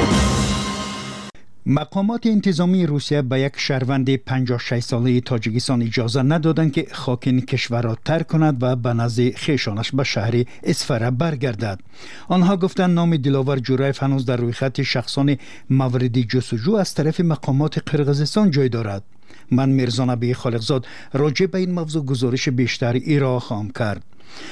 مقامات انتظامی روسیه به یک شهروند پنجاه و شش ساله تاجیکستان اجازه ندادند که خاک این کشور را ترک کند و به نزد خویشانش به شهر اسفره برگردد. آنها گفتند نام دلاور جورایف هنوز در روی خط شخصان مورد جستجو از طرف مقامات قرقیزستان جای دارد. من میرزا نبی خالقزاد راجع به این موضوع گزارش بیشتر ارائه خواهم کرد.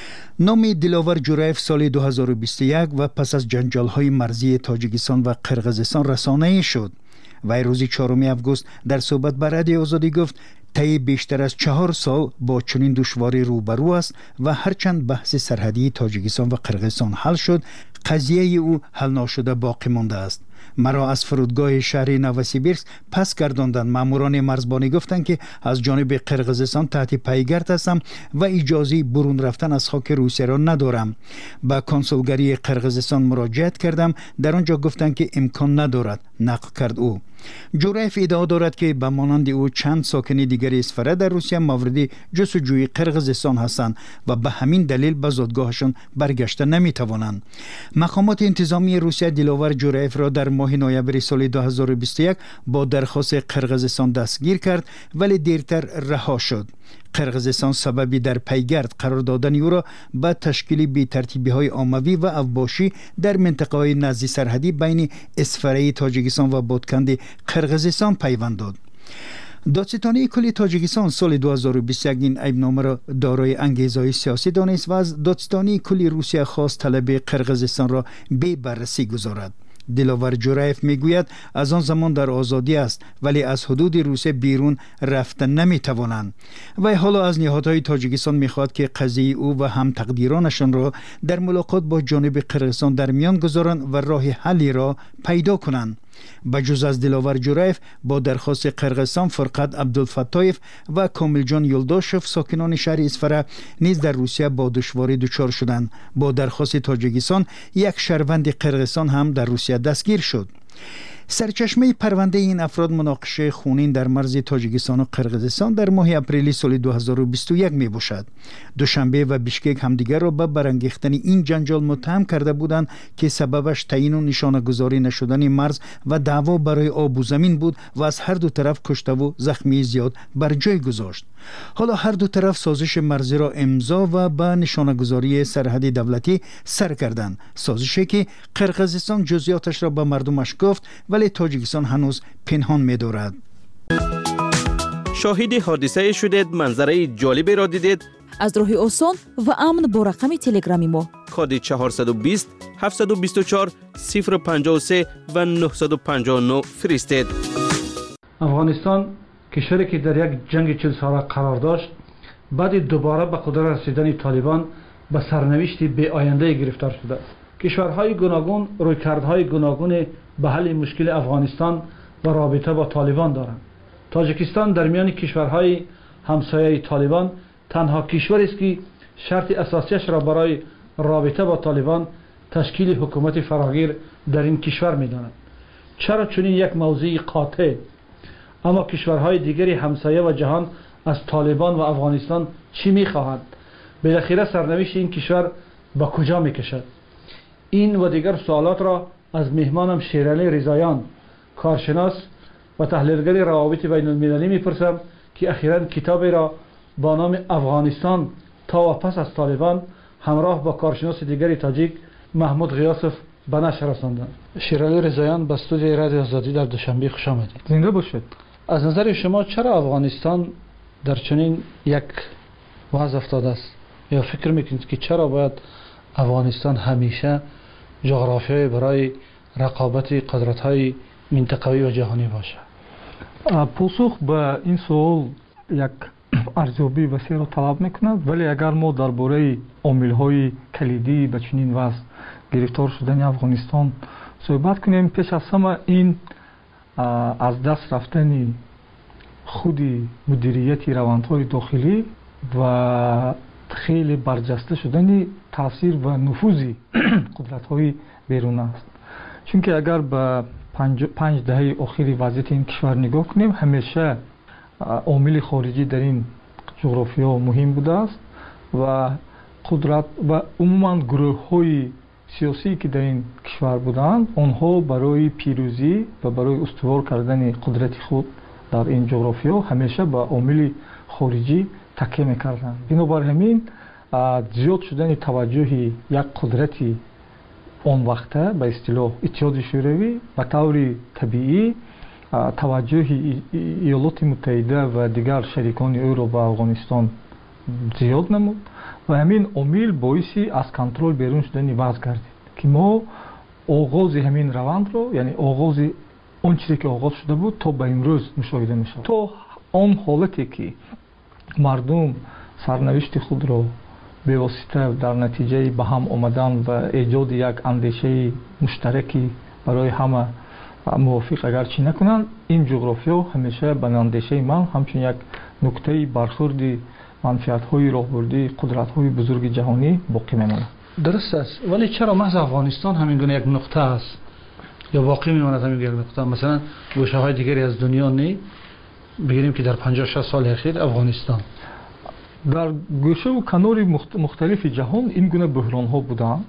نام دلاور جورایف سال دو هزار و بیست و یک و پس از جنجال‌های مرزی تاجیکستان و قرقیزستان رسانه‌ای شد. وی روز چهارم آگوست در صحبت با رادیو آزادی گفت طی بیشتر از چهار سال با چنین دشواری روبرو است و هرچند بحث سرحدی تاجیکستان و قرقیزستان حل شد، قضیه او حل نشده باقی مانده است. مرا از فرودگاه شهر نوسیبیرسک پس گرداندند. ماموران مرزبانی گفتند که از جانب قرقیزستان تحت پیگرد هستم و اجازه برون رفتن از خاک روسیه را ندارم. به کنسولگری قرقیزستان مراجعت کردم، در آنجا گفتند که امکان ندارد، نقل کرد او. جورایف ادعا دارد که به مانند او چند ساکن دیگر اسفره در روسیه مورد جستجوی قرقیزستان هستند و به همین دلیل به زادگاهشان برگشته نمیتوانند. مقامات انتظامی روسیه دلاور جورایف را در ماه نوامبر سال دو هزار و بیست و یک با درخواست قرقیزستان دستگیر کرد ولی دیرتر رها شد. قرقیزستان سببی در پیگرد قرار دادن او را به تشکیل بی‌ترتیبی های عموی و اوباشی در منطقه های نزدیک سرحدی بین اسفره تاجیکستان و بادکند قرقیزستان پیوند داد. دادستانی کلی تاجیکستان سال دو هزار و بیست و یک این عیبنامه را دارای انگیزهای سیاسی دانست و از دادستانی کلی روسیه خواست طلب قرقیزستان را بی بررسی گذارد. دلاور جورایف میگوید از آن زمان در آزادی است ولی از حدود روسیه بیرون رفتن نمیتوانند. و حالا از نهادهای تاجیکستان میخواد که قضیه او و هم تقدیرانشان را در ملاقات با جانب قرقیزستان در میان گذارند و راه حلی را پیدا کنند. بجز از دلاور جورایف با درخواست قرقیزستان فرقت عبدالفتایف و کامل جان یلداشف ساکنان شهر اسفره نیز در روسیه با دشواری دچار شدند. با درخواست تاجیکستان یک شهروند قرقیزستان هم در روسیه دستگیر شد. سرچشمه پرونده این افراد مناقشه خونین در مرز تاجیکستان و قرقیزستان در ماه اپریل سال دو هزار و بیست و یک می باشد. دوشنبه و بیشکک همدیگر را به برانگیختن این جنجال متهم کرده بودند که سببش تعیین و نشانه گذاری نشدن مرز و دعوا برای آب و زمین بود و از هر دو طرف کشته و زخمی زیاد بر جای گذاشت. حالا هر دو طرف سازش مرزی را امضا و به نشانه گذاری سرحد دولتی سر کردند. سازشی که قرقیزستان جزئیاتش را به مردمش گفت ولی تاجیکستان هنوز پنهان می دارد. شاهد حادثه شدید، منظره جالبی را دیدید؟ از راه آسان و امن با رقم تلگرامی ما کد چهارصد و بیست هفتصد و بیست و چهار صفر پنجاه و سه و نهصد و پنجاه و نه فرستید. افغانستان کشوری که در یک جنگ چهل ساله قرار داشت، بعد دوباره به قدرت رسیدن طالبان به سرنوشت بی آینده گرفتار شده است. کشورهای گوناگون رویکردهای گوناگون به حل مشکل افغانستان و رابطه با طالبان دارند. تاجیکستان در میان کشورهای همسایه طالبان تنها کشوری است که شرط اساسیش را برای رابطه با طالبان تشکیل حکومت فراگیر در این کشور می‌داند. چرا چنین یک موضوع قاطع؟ اما کشورهای دیگری همسایه و جهان از طالبان و افغانستان چی می‌خواهند؟ بالاخره سرنوشت این کشور با کجا می‌کشد؟ این و دیگر سوالات را از مهمانم شیرعلی رضاییان، کارشناس و تحلیلگر روابط بین المللی میپرسم که اخیراً کتابی را با نام افغانستان تا و پس از طالبان همراه با کارشناس دیگری تاجیک محمود غیاسف به نشر رساندند. شیرعلی رضاییان به استودیوی رادیو آزادی در دوشنبه خوش آمدید. زنده باشید. از نظر شما چرا افغانستان در چنین یک وضع افتاده است؟ یا فکر میکنید که چرا باید افغانستان همیشه جغرافیای برای رقابت قدرت‌های منطقوی و جهانی باشه؟ پاسخ به این سوال یک арзёбии васеъро талаб мекунад, вале агар мо дар бораи омилҳои калидӣ ба чунин вазъ гирифтор шудани Афғонистон суҳбат кунем, пеш аз ҳама ин аз даст рафтани худи мудирияти равандҳои дохилӣ ва хеле барҷаста шудани таъсир ва нуфузи қудратҳои берун аст. чунки агар ба панҷ даҳаи охири вазъияти ин кишвар нигоҳ кунем, ҳамеша омили хориҷӣ дар ин ҷуғрофиё муҳим будааст ва қудрат ва умуман гурӯҳҳои сиёсие ки дар ин кишвар будаанд, онҳо барои пирӯзӣ ва барои устувор кардани қудрати худ дар ин ҷуғрофиё ҳамеша ба омили хориҷӣ такя мекарданд. бинобар ҳамин зиёд шудани таваҷҷӯҳи як қудрати он вақта ба истилоҳ иттиҳоди шӯравӣ ба таври табиӣ таваҷҷӯҳи иёлоти муттаҳида ва дигар шарикони ӯро ба Афғонистон зиёд намуд ва ҳамин омил боиси аз контрол берун шудани вазъ гардид, ки мо оғози ҳамин равандро, яъне оғози он чизе ки оғоз шуда буд то ба имрӯз мушоҳида мешавад. То он ҳолате ки мардум сарнавишти худро бевосита дар натиҷаи ба ҳам омадан ва эҷоди як андешаи муштараки барои ҳама мувофиқ агар чӣ накунанд, ин ҷуғрофиё ҳамеша ба андешаи ман ҳамчун як нуқтаи бархӯрди манфиатҳои роҳбурдии қудратҳои бузурги ҷаҳонӣ боқӣ мемонад. дуруст аст, вале чаро маҳз Афғонистон ҳамин гуна як нуқта аст ё боқӣ мемонад ҳамин як нуқта? Масалан гӯшаҳои дигаре аз дунё не бигирем ки дар панҷоҳ шаст соли ахир Афғонистон дар гӯшаву канори мухталифи ҷаҳон ин гуна буҳронҳо буданд,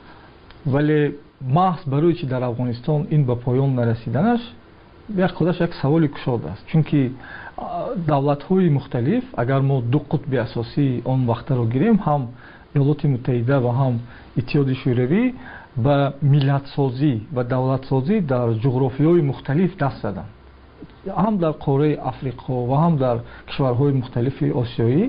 вале маҳз барои чи дар Афғонистон ин ба поён нарасиданаш як худаш як саволи кушод аст. Чунки давлатҳои мухталиф, агар мо ду қутби асосии он вақтаро гирем, ҳам иёлоти муттаҳида ва ҳам иттиҳоди шӯравӣ, ба миллатсозӣ ва давлатсозӣ дар ҷуғрофиёи мухталиф даст заданд, ҳам дар қораи Африқо ва ҳам дар кишварҳои мухталифи осиёӣ,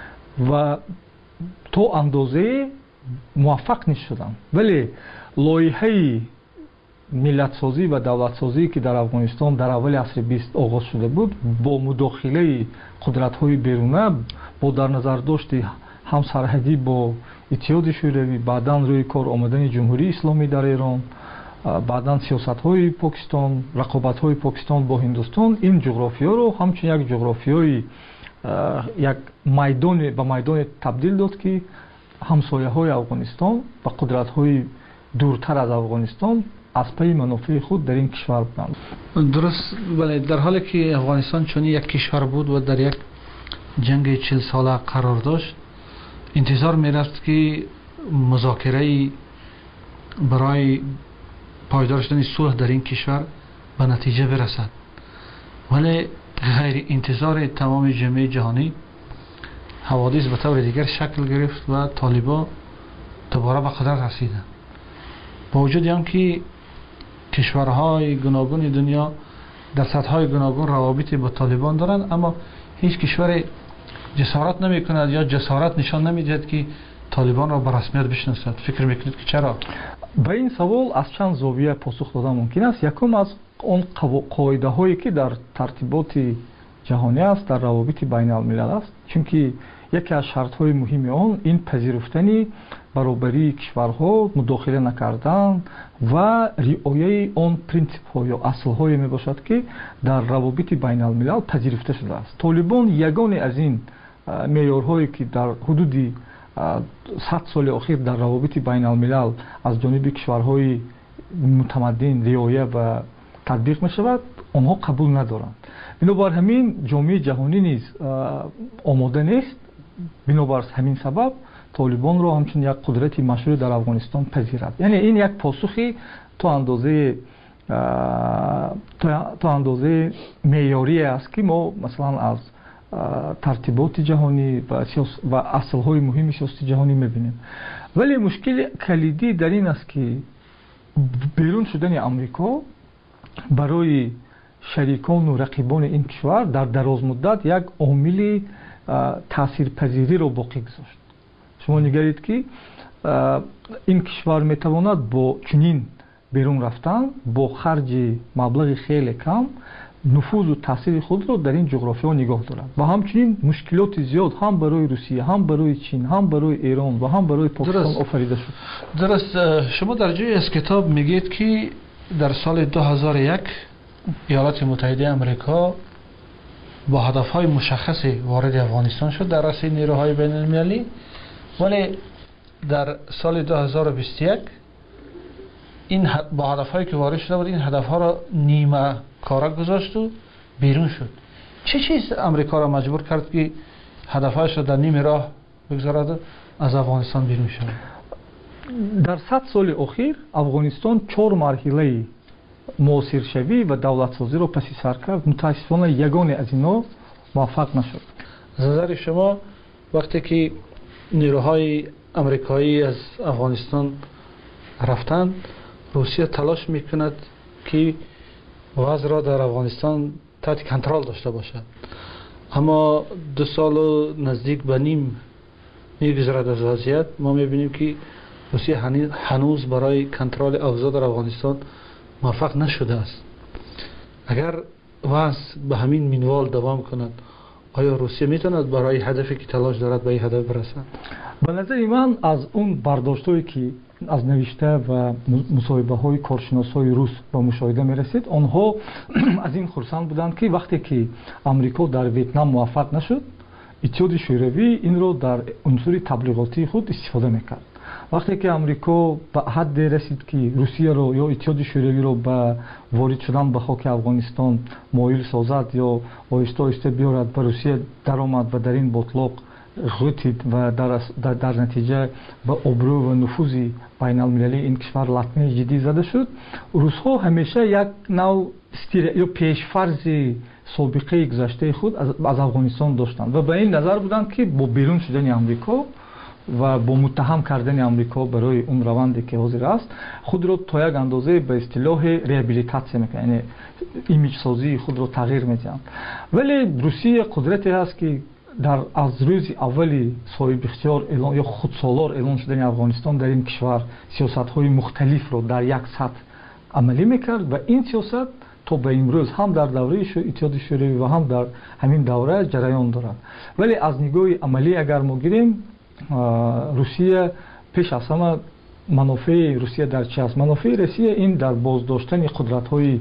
ва то андозае муваффақ нишуданд. Вале лоиҳаи миллатсозӣ ва давлатсозӣ ки дар Афғонистон дар аввали асри бист оғоз шуда буд, бо мудохилаи қудратҳои беруна, бо дар назардошти ҳамсарҳадӣ бо иттиҳоди шӯравӣ, баъдан рӯи кор омадани ҷумҳурии исломӣ дар Эрон, баъдан сиёсатҳои Покистон, рақобатҳои Покистон бо Ҳиндустон, ин ҷуғрофиёро ҳамчун як ҷуғрофиёи як майдоне ба майдоне табдил дод, ки ҳамсояҳои Афғонистон ва қудратҳои дуртар аз Афғонистон аз пайи манофеи худ дар ин кишвар буданд. дуруст, бале дар ҳоле ки Афғонистон чунин як кишвар буд ва дар як ҷанги чил сола қарор дошт, интизор мерафт ки музокираи барои пойдор шудани сулҳ дар ин кишвар ба натиҷа бирасад. Вале ғайриинтизори тамоми ҷомеаи ҷаҳонӣ ҳаводис ба таври дигар шакл гирифт ва толибо дубора ба қудрат расиданд. با وجود آن که کشورهای گوناگون دنیا در سطح‌های گوناگون روابطی با طالبان دارند، اما هیچ کشور جسارت نمی‌کند یا جسارت نشان نمی‌دهد که طالبان را به رسمیت بشناسد. فکر می‌کنید که چرا؟ به این سوال از چند زاویه پاسخ دادن ممکن است. یکم از اون قاعده‌هایی که در ترتیبات جهانی است، در روابط بین الملل است، چونکه یکی از شرط‌های مهم آن این پذیرفتنی برابری کشورها، مداخله نکردن و رعایت آن پرینسیپ‌ها یا اصل‌های میباشد که در روابط بین الملل پذیرفته شده است. طالبان یگانه از این معیارهایی که در حدود صد سال اخیر در روابط بین الملل از جانب کشورهای متمدن رعایت و تطبیق میشود، آنها قبول ندارند. بنابر همین جامعه جهانی نیز آماده نیست. بنابر همین سبب طالبان را همچون یک قدرت مشروع در افغانستان پذیرد. یعنی این یک پاسخی تو اندازه تو اندازه معیاری است که ما مثلا از ترتیبات جهانی و اصل‌های مهم سیاست جهانی می‌بینیم. ولی مشکل کلیدی در این است که بیرون شدن آمریکا برای شریکان و رقیبان این کشور در دراز مدت یک عامل تاثیرپذیری را باقی گذاشت. شما نگرید که این کشور میتواند با چنین بیرون رفتن با خرج مبلغ خیلی کم نفوذ و تاثیر خود را در این جغرافیا نگاه دارد و همچنین مشکلات زیاد هم برای روسیه، هم برای چین، هم برای ایران و هم برای پاکستان آفریده شد. درست. شما در جای از کتاب میگید که در سال دو هزار و یک ایالات متحده آمریکا با هدفهای مشخصی وارد افغانستان شد در رأس نیروهای بین المللی، ولی در سال دو هزار و بیست و یک این با هدفهایی که وارد شده بود این هدفها را نیمه کاره گذاشت و بیرون شد. چه چیز امریکا را مجبور کرد که هدفهایش را در نیمه راه بگذارد و از افغانستان بیرون شد؟ در صد سال اخیر افغانستان چهار مرحله موثرشوی و دولتسازی را پس سر کرد. متاسفانه یگانه از اینا موفق نشد. از نظر شما وقتی که نیروهای امریکایی از افغانستان رفتند، روسیه تلاش میکند که وضع را در افغانستان تحت کنترل داشته باشد، اما دو سال و نزدیک به نیم میگذرد از وضعیت، ما میبینیم که روسیه هنوز برای کنترل اوضاع در افغانستان موفق نشده است. اگر وضع به همین منوال دوام کند، آیا روسیه میتواند برای هدفی که تلاش دارد به این هدف برسد؟ به نظر من از اون برداشتایی که از نوشته و مصاحبه های کارشناس های روس با مشاهده می رسید، آنها از این خرسند بودند که وقتی که امریکا در ویتنام موفق نشد، اتحاد شوروی این رو در عنصر تبلیغاتی خود استفاده میکرد. وقتی که امریکا به حد رسید که روسیه رو یا اتحاد شوروی رو به وارد شدن به خاک افغانستان مایل سازد یا آهسته آهسته بیارد به روسیه درآمد و در این بطلاق غوتید و در, در, در نتیجه به ابرو و نفوذ بین المللی این کشور لطمه جدی زده شد. روس‌ها همیشه یک نوع یا پیشفرض سابقه گذشته خود از, از افغانستان داشتند و به این نظر بودند که با بیرون شدن امریکا و با متهم کردن امریکا برای اون روندی که حاضر است خود را تا یک اندازه به اصطلاح ریابیلیتاسیون میکنند، یعنی ایمیج سازی خود را تغییر میدهند. ولی روسیه قدرتی هست که در از روز اولی صاحب اختیار اعلان یا خودسالار اعلان شدن افغانستان در این کشور سیاست‌های مختلف را در یک سطح عملی میکرد و این سیاست تا به امروز هم در دوره اتحاد شوروی و هم در همین دوره جریان دارد. ولی از نگاه عملی اگر ما گیریم، روسیه پیش از همه منافع روسیه در چه است؟ منافع روسیه این در بازداشتن قدرت‌های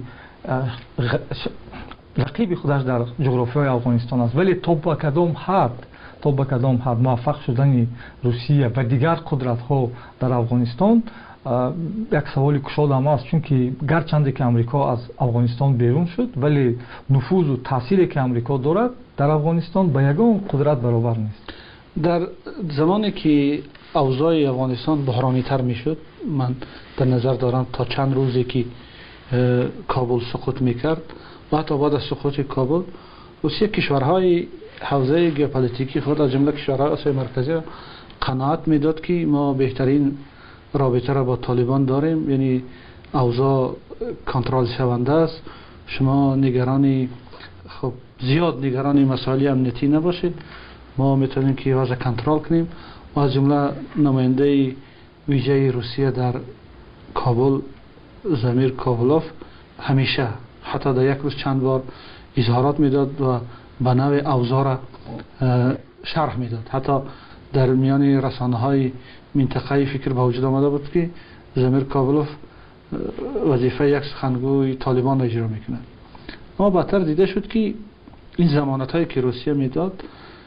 رقیب خودش در جغرافیای افغانستان است. ولی تا به کدام حد تا به کدام حد موفق شدن روسیه و دیگر قدرت‌ها در افغانستان یک سوال کشاده است، چون که گرچند که امریکا از افغانستان بیرون شد ولی نفوذ و تأثیری که امریکا دارد در افغانستان به یگان قدرت برابر نیست. در زمانی که اوضاع افغانستان بحرانی تر می شد، من در نظر دارم تا چند روزی که کابل سقوط می کرد و حتی بعد از سقوط کابل روسیه کشورهای حوزه ژئوپلیتیکی خود از جمله کشورهای آسیای مرکزی قناعت می داد که ما بهترین رابطه را با طالبان داریم، یعنی اوضاع کنترل شونده است، شما نگرانی خب زیاد نگرانی مسائل امنیتی نباشید، ما میتونیم که وضع کنترل کنیم. و از جمله نماینده ویژه روسیه در کابل زمیر کابلوف همیشه حتی در یک روز چند بار اظهارات میداد و به نوع اوضاع را شرح میداد. حتی در میان رسانه های منطقه‌ای فکر به وجود آمده بود که زمیر کابلوف وظیفه یک سخنگوی طالبان را اجرا میکنه. اما بعدتر دیده شد که این ضمانت هایی که روسیه میداد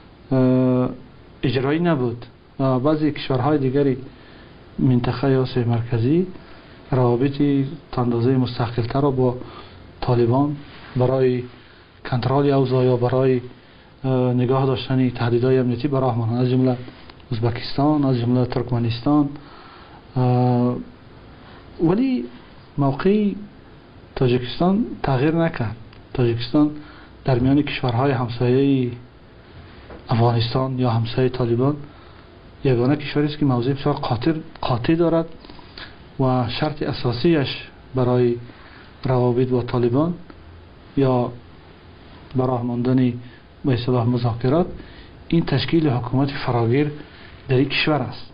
اجرایی نبود و بعضی کشورهای دیگری منطقه آسیای مرکزی روابطی تا اندازه مستقل‌تر را با طالبان برای کنترل اوضاع یا برای نگاه داشتن تهدیدهای امنیتی برای آنها، از جمله ازبکستان، از جمله ترکمنستان. ولی موقعی تاجیکستان تغییر نکرد. تاجیکستان در میان کشورهای همسایه افغانستان یا همسایه طالبان یگانه کشوری است که موضع بسیار قاطع دارد و شرط اساسیش برای روابط با طالبان یا برای ماندن به اصطلاح مذاکرات این تشکیل حکومت فراگیر در این کشور است.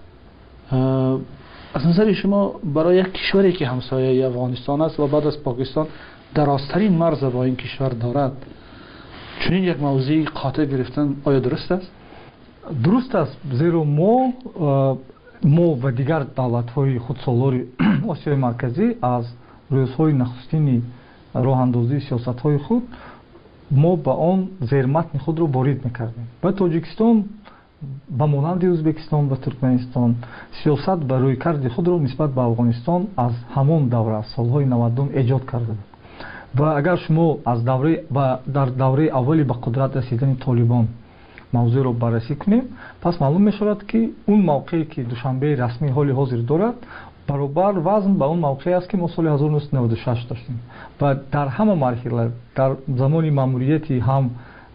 از نظر شما برای یک کشوری که همسایه افغانستان است و بعد از پاکستان درازترین مرز با این کشور دارد، چنین یک موضوع قاطع گرفتن آیا درست است؟ درست است، زیرا ما ما و دیگر دولت‌های خودسالار آسیای مرکزی از روزهای نخستین راه‌اندازی سیاست‌های خود ما با آن زیرمتن خود را وارد می‌کردیم. و تاجیکستان به مانند ازبکستان و ترکمنستان سیاست به رویکرد خود را نسبت به افغانستان از همان دوره سالهای نود ایجاد کرده بود. و اگر شما از دوره در دوره اولی به قدرت رسیدن طالبان موضوع را بررسی کنیم، پس معلوم می شود که اون موقعی که دوشنبه رسمی حال حاضر دارد برابر وزن به اون موقعی است که ما سال هزار و نهصد و نود و شش داشتیم. و در همه مرحله در زمان ماموریتی هم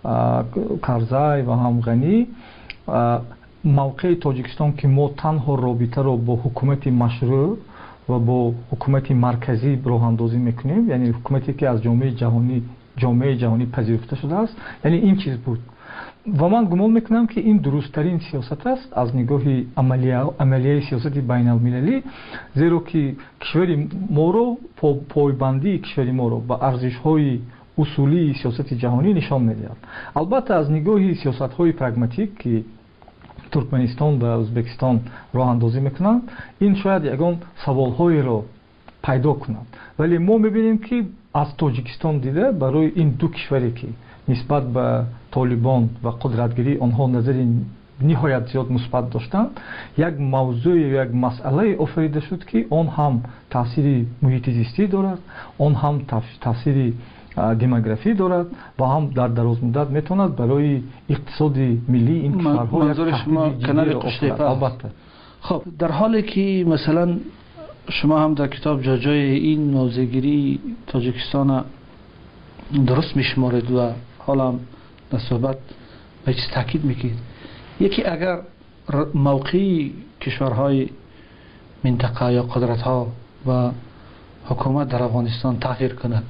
کرزای و هم غنی موقع تاجیکستان که ما تنها رابطه را با حکومت مشروع و با حکومت مرکزی راه اندازی میکنیم، یعنی حکومتی که از جامعه جهانی جامعه جهانی پذیرفته شده است، یعنی این چیز بود. و من گمان میکنم که این درستترین سیاست است از نگاه عملیه عملیه سیاست بین المللی، زیرا که کشور ما رو پایبندی کشور ما رو به ارزش های اصولی سیاست جهانی نشان میدهد. البته از نگاه سیاست های پرگماتیک که ترکمنستان و ازبکستان راه اندازی میکنند، این شاید یگان سوال های رو پیدا کنند، ولی ما میبینیم که از تاجیکستان دیده برای این دو کشوری که نسبت به طالبان و قدرتگیری آنها نظر نهایت زیاد مثبت داشتند، یک موضوع یک مسئله آفریده شد که آن هم تاثیر محیط زیستی دارد، آن هم تاثیر دموگرافی دارد و هم در دراز مدت میتواند برای اقتصاد ملی این کشورها یک تهدید البته. خب در حالی که مثلا شما هم در کتاب جای جای این موضوعگیری تاجیکستان درست میشمارید و حالا در صحبت به چیز تاکید میکنید، یکی اگر موقعی کشورهای منطقه یا قدرت‌ها و حکومت در افغانستان تغییر کند،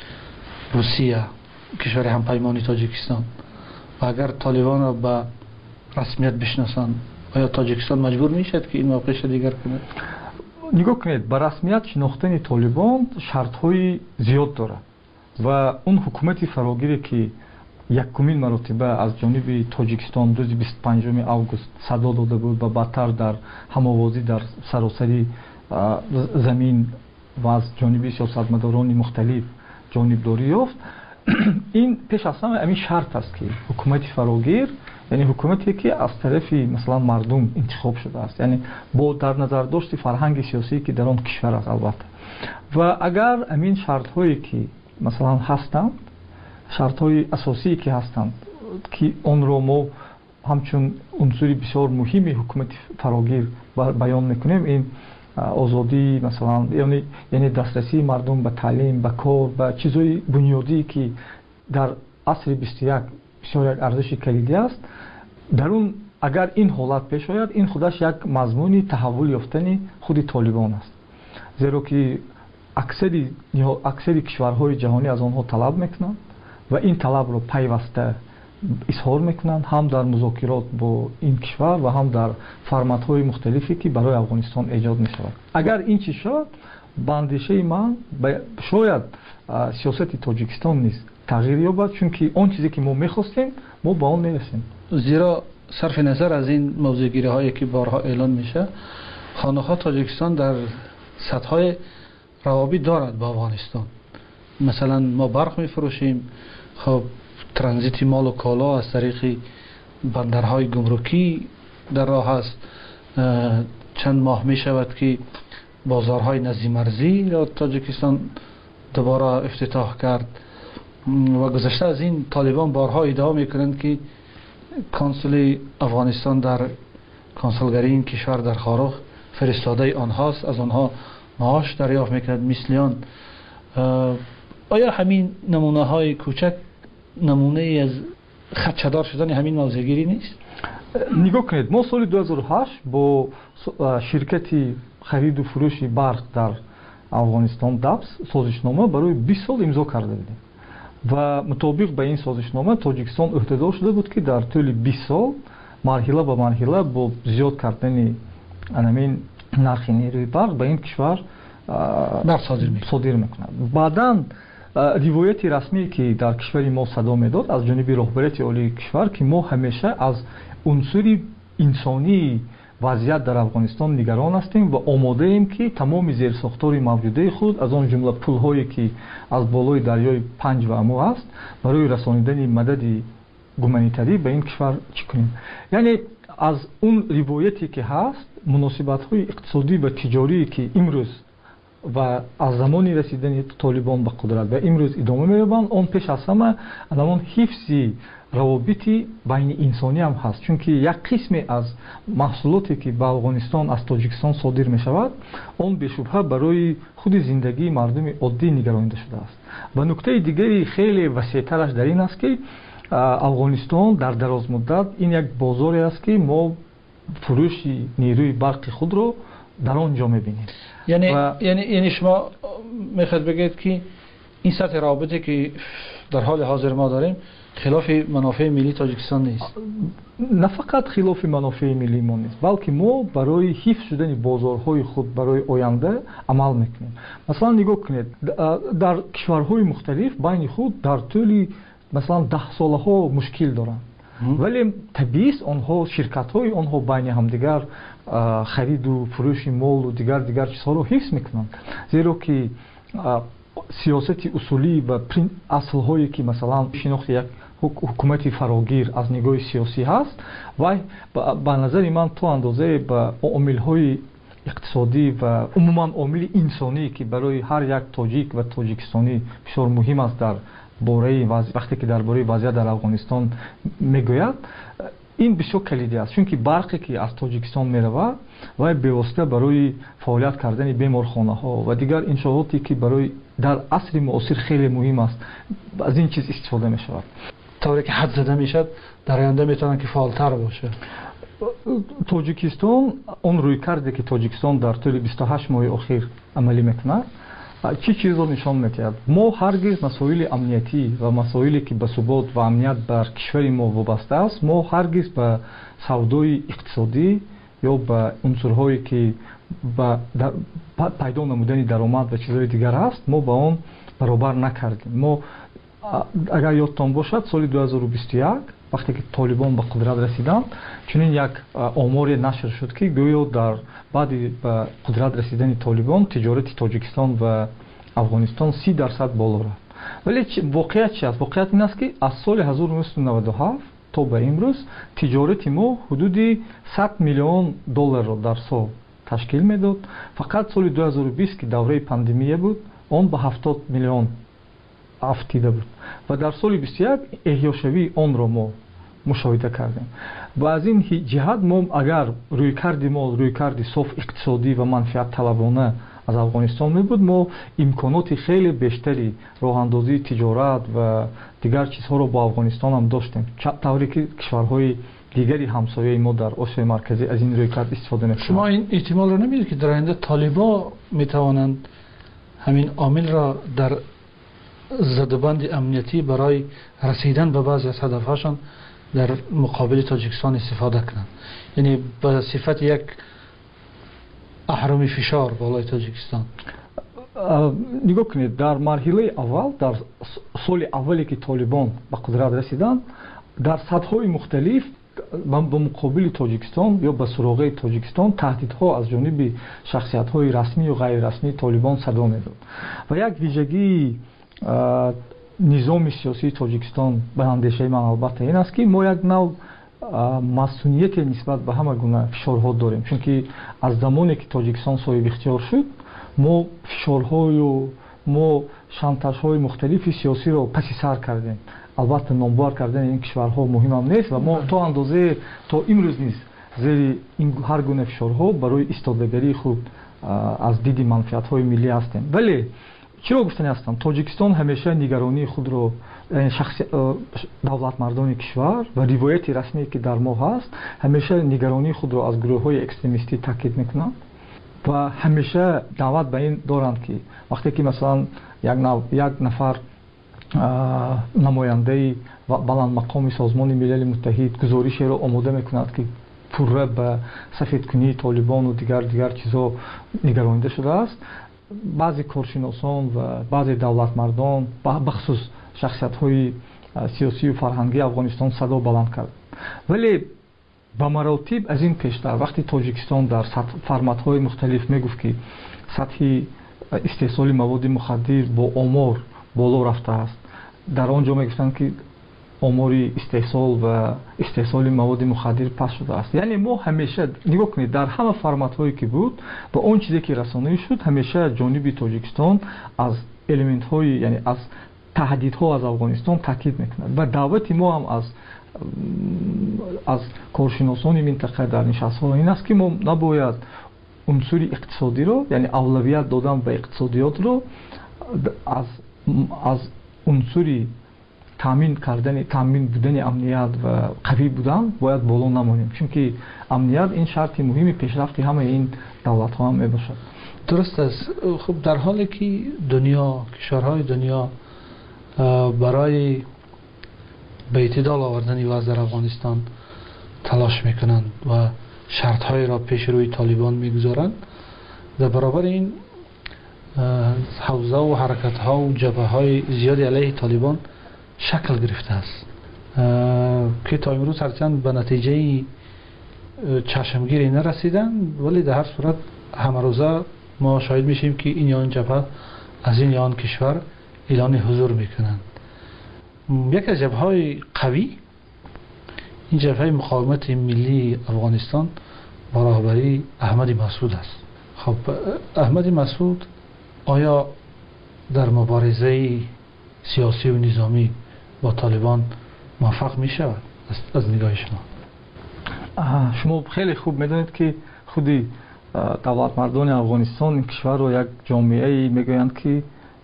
روسیه کشور همپیمانی تاجیکستان، و اگر طالبان را به رسمیت بشناسند، آیا تاجیکستان مجبور میشد که این موقعش دیگر کند؟ نگاه کنید، به رسمیت شناختن طالبان شرط‌های زیاد دارد و اون حکومت فراگیری که یکمین مرتبه از جانب تاجیکستان روز بیست و پنجم اوگوست صدا داده بود و بعدتر در هماوازی در سراسری زمین و از جانب سیاستمداران مختلف جانبداری یافت، این پیش از همه همین شرط است که حکومت فراگیر، یعنی حکومتی که از طرف مثلا مردم انتخاب شده است، یعنی با در نظر داشت فرهنگ سیاسی که در آن کشور است البته. و اگر همین شرط هایی که مثلا هستند، شرط های اساسی که هستند که آن را ما همچون عنصر بسیار مهمی حکومت فراگیر بیان میکنیم، این آزادی مثلا یعنی یعنی دسترسی مردم به تعلیم، به کار، به چیزهای بنیادی که در عصر بیست و یک بسیار یک ارزش کلیدی است، در اون اگر این حالت پیش آید، این خودش یک مضمون تحول یافتن خود طالبان است، زیرا که اکثری اکثری کشورهای جهانی از آنها طلب میکنند و این طلب را پیوسته اظهار میکنند، هم در مذاکرات با این کشور و هم در فرمت های مختلفی که برای افغانستان ایجاد می شود. اگر این چیز شد، به اندیشه من شاید سیاست تاجیکستان نیز تغییر یابد، چون که آن چیزی که ما میخواستیم ما به آن میرسیم. زیرا صرف نظر از این موضوعگیری هایی که بارها اعلان میشه، خانه‌ها تاجیکستان در سطح های روابط دارد با افغانستان. مثلا ما برق میفروشیم، خب ترانزیت مال و کالا از طریق بندرهای گمرکی در راه است. چند ماه می شود که بازارهای نزدیک مرزی را تاجیکستان دوباره افتتاح کرد و گذشته از این طالبان بارها ادعا میکنند که کنسول افغانستان در کنسولگری این کشور در خارخ فرستاده آنهاست، از آنها معاش دریافت میکند مثلیان. آیا همین نمونه های کوچک نمونه از خدشه‌دار شدن همین موضوعگیری نیست؟ نگاه کنید، ما سال دو هزار و هشت با شرکتی خرید و فروش برق در افغانستان دبس سازشنامه برای بیست سال امضا کرده بودیم و مطابق به این سازشنامه تاجیکستان عهدهدار شده بود که در طول بیست سال مرحله به مرحله با زیاد کردن همین نرخ نیروی برق به این کشور صادر میکنند. بعداً ривояти расмие ки дар кишвари мо садо медод аз ҷониби роҳбарияти олии кишвар ки мо ҳамеша аз унсури инсонии вазъият дар Афғонистон нигарон ҳастем ва омодаем ки тамоми зерсохтори мавҷудаи худ аз он ҷумла пулҳое ки аз болои дарёи панҷ ва амо аст барои расонидани мадади гуманитарӣ ба ин кишвар чӣ кунем. яъне аз он ривояте ки ҳаст муносибатҳои иқтисодӣ ва тиҷорие ки имрӯз ва аз замони расидани толибон ба қудрат ва имрӯз идома меёбанд он пеш аз ҳама аламон ҳифзи равобити байни инсонӣ ҳам ҳаст, чунки як қисме аз маҳсулоте ки ба Афғонистон аз Тоҷикистон содир мешавад он бешубҳа барои худи зиндагии мардуми оддӣ нигаронида шудааст. ва нуктаи дигари хеле васеътараш дар ин аст ки Афғонистон дар дарозмуддат ин як бозоре аст ки мо фурӯши нерӯи барқи худро дар он ҷо мебинем. яъне шумо мехоҳед бигӯед ки ин сатҳи равобите ки дар ҳоли ҳозир мо дорем хилофи манофеи миллии Тоҷикистон нест. на фақат хилофи манофеи миллии мо нест, балки мо барои ҳифз шудани бозорҳои худ барои оянда амал мекунем. масалан нигоҳ кунед, дар кишварҳои мухталиф байни худ дар тӯли масалан даҳсолаҳо мушкил доранд, вале табиист онҳо ширкатҳои онҳо байни ҳамдигар хариду фурӯши молу дигар дигар чизҳоро ҳифз мекунанд, зеро ки сиёсати усулӣ ва аслҳое ки масалан шинохти як ҳукумати фарогир аз нигоҳи сиёсӣ ҳаст, вай ба назари ман то андозае ба омилҳои иқтисодӣ ва умуман омили инсоние ки барои ҳар як тоҷик ва тоҷикистонӣ бисёр муҳим аст дар бораи вақте ки дар бораи вазъият дар Афғонистон мегӯяд, ин бисёр калидӣ аст, чунки барқе ки аз Тоҷикистон меравад вай бевосита барои фаъолият кардани беморхонаҳо ва дигар иншооте ки барои дар асри муосир хеле муҳим аст аз ин чиз истифода мешавад. тавре ки ҳад зада мешавад дар оянда метавонад ки фаъолтар бошад. Тоҷикистон он рӯйкарде ки Тоҷикистон дар тӯли бисту ҳашт моҳи охир амалӣ мекунад чӣ чизро нишон медиҳад? мо ҳаргиз масоили амниятӣ ва масоиле ки ба субот ва амният бар кишвари мо вобаста аст, мо ҳаргиз ба савдои иқтисодӣ ё ба унсурҳое ки ба пайдо намудани даромад ва чизҳои дигар аст, мо ба он баробар накардем. мо агар ёдтон бошад соли ду ҳазору бисту як вақте ки толибон ба қудрат расиданд, чунин як оморе нашр шуд ки гӯё дар баъди ба қудрат расидани толибон тиҷорати Тоҷикистон ва Афғонистон си дарсад боло рафт. вале воқеият чи аст? воқеият ин аст ки аз соли ҳазору нуҳсаду наваду ҳафт то ба имрӯз тиҷорати мо ҳудуди сад миллион долларро дар сол ташкил медод. фақат соли ду ҳазору бист ки давраи пандемия буд, он ба ҳафтод миллион афтида буд ва дар соли бисту як эҳёшавии онро мо мушоҳида кардем. ва аз ин ҷиҳат мо агар рӯйкарди мо рӯйкарди соф иқтисодӣ ва манфиатталабона аз Афғонистон мебуд, мо имконоти хеле бештари роҳандозии тиҷорат ва дигар чизҳоро бо Афғонистон ҳам доштем, тавре ки кишварҳои дигари ҳамсояи мо дар Осиёи марказӣ аз ин рӯйкард истифода мекунанд. шумо ин эҳтимолро намедид ки дар оянда толибо метавонанд ҳамин омилро дар задубанди амниятӣ барои расидан ба баъзе аз ҳадафҳошон дар муқобили Тоҷикистон истифода кунанд, яъне ба сифати як аҳроми фишор болои Тоҷикистон? нигоҳ кунед, дар марҳилаи аввал, дар соли аввале ки толибон ба қудрат расиданд, дар сатҳҳои мухталиф ба муқобили Тоҷикистон ё ба суроғаи Тоҷикистон таҳдидҳо аз ҷониби шахсиятҳои расмӣ ё ғайрирасмии толибон садо медод. ва як виҷагии низоми сиёсии Тоҷикистон ба андешаи ман албатта ин аст ки мо як нав масъулияте нисбат ба ҳама гуна фишорҳо дорем, чунки аз замоне ки Тоҷикистон соҳибихтиёр шуд, мо фишорҳою мо шантажҳои мухталифи сиёсиро паси сар кардем. албатта номбар кардани ин кишварҳо муҳимам нест ва мо то андозае то имрӯз низ зери ин ҳар гуна фишорҳо барои истодагарии худ аз диди манфиатҳои миллӣ ҳастем. вале чиро гуфтани ҳастам, Тоҷикистон ҳамеша нигаронии худро, давлатмардони кишвар ва ривояти расмие ки дар мо ҳаст, ҳамеша нигаронии худро аз гурӯҳҳои экстремистӣ таъкид мекунанд ва ҳамеша даъват ба ин доранд ки вақте ки масалан як нафар намояндаи баландмақоми Созмони Милали Муттаҳид гузоришеро омода мекунад ки пурра ба сафедкунии толибону дигар дигар чизҳо нигаронида шудааст, баъзе коршиносон ва баъзе давлатмардон бахусус шахсиятҳои сиёсию фарҳангии Афғонистон садо баланд кард. Вале ба маротиб аз ин пештар вақти Тоҷикистон дар форматҳои мухталиф мегуфт ки сатҳи истеҳсоли маводи мухаддир бо омор боло рафтааст, дар он ҷо мегуфтанд ки омори истеҳсол ва истеҳсоли маводи мухаддир паст шудааст. Яъне мо ҳамеша нигоҳ кунед, дар ҳама форматҳое ки буд ба он чизе ки расонӣ шуд, ҳамеша ҷониби Тоҷикистон аз элементҳои, яъне аз таҳдидҳо аз Афғонистон таъкид мекунад. Ва даъвати мо ҳам аз аз коршиносони минтақа дар нишастҳо ин аст ки мо набояд унсури иқтисодиро, яъне авлавият додан ба иқтисодиётро аз аз унсури таъмин кардани таъмин будани амният ва қавӣ будан бояд боло намонем, чунки амният ин шарти муҳими пешрафти ҳамаи ин давлатҳо ҳам мебошад. дуруст аст. хуб дар ҳоле ки дунё кишварҳои дунё барои ба эътидол овардани вазъ дар Афғонистон талош мекунанд ва шартҳоеро пеши рӯи Толибон мегузоранд, дар баробари ин ҳавзаву ҳаракатҳо ва ҷабҳаҳои зиёди алайҳи Толибон шакл гирифтааст ки то имрӯз ҳарчанд ба натиҷаи чашмгирӣ нарасиданд, вале дар ҳар сурат ҳамарӯза мо шоҳид мешавем ки ин ё он ҷабҳа аз ин ё он кишвар эълони ҳузур мекунанд. яке аз ҷабҳаҳои қавӣ ин ҷабҳаи муқовимати миллии Афғонистон бо роҳбарии Аҳмади Масъуд аст. хоб Аҳмади Масъуд оё дар муборизаи сиёсиву низомӣ бо Толибон муваффақ мешавад аз нигоҳи шумо? шумо хеле хуб медонед ки худи давлатмардони Афғонистон ин кишварро як ҷомеаи мегӯянд ки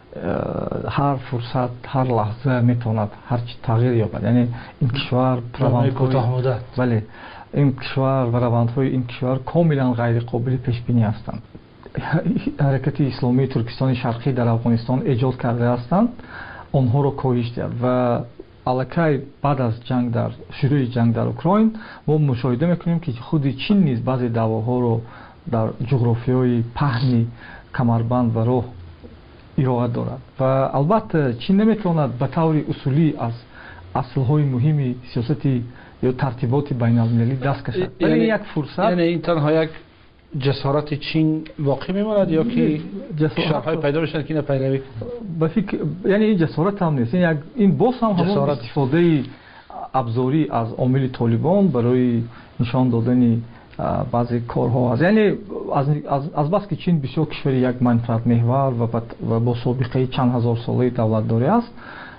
ҳар фурсат ҳар лаҳза метавонад ҳар чӣ тағйир ёбад. Яъне ин кишвар кӯтоҳмуддат, бале ин кишвар ва равандҳои ин кишвар комилан ғайриқобили пешбинӣ ҳастанд. ҳаракати исломии Туркистони Шарқӣ дар Афғонистон эҷод карда ҳастанд, онҳоро коҳиш диҳад ва аллакай баъд аз ҷанг дар шурӯи ҷанг дар Украин мо мушоҳида мекунем ки худи Чин низ баъзе даъвоҳоро дар ҷуғрофияи паҳни камарбанд ва роҳ ироат дорад ва албатта Чин наметавонад ба таври усулӣ аз аслҳои муҳими сиёсати ё тартиботи байналмилалӣ даст кашад. Вале як фурсат, яъне ин танҳо як ҷасорати Чин воқеъ мемонад ё ки кишварҳое пайдо мешаванд ки ина пайравӣ? ба фикр яъне ин ҷасорат ҳам нест, ин як ин боз ҳам ҳамон истифодаи абзорӣ аз омили Толибон барои нишон додани баъзе корҳо аст. Яъне аз бас ки Чин бисёр кишвари як манфаатмеҳвар ва бо собиқаи чанд ҳазор солаи давлатдорӣ аст,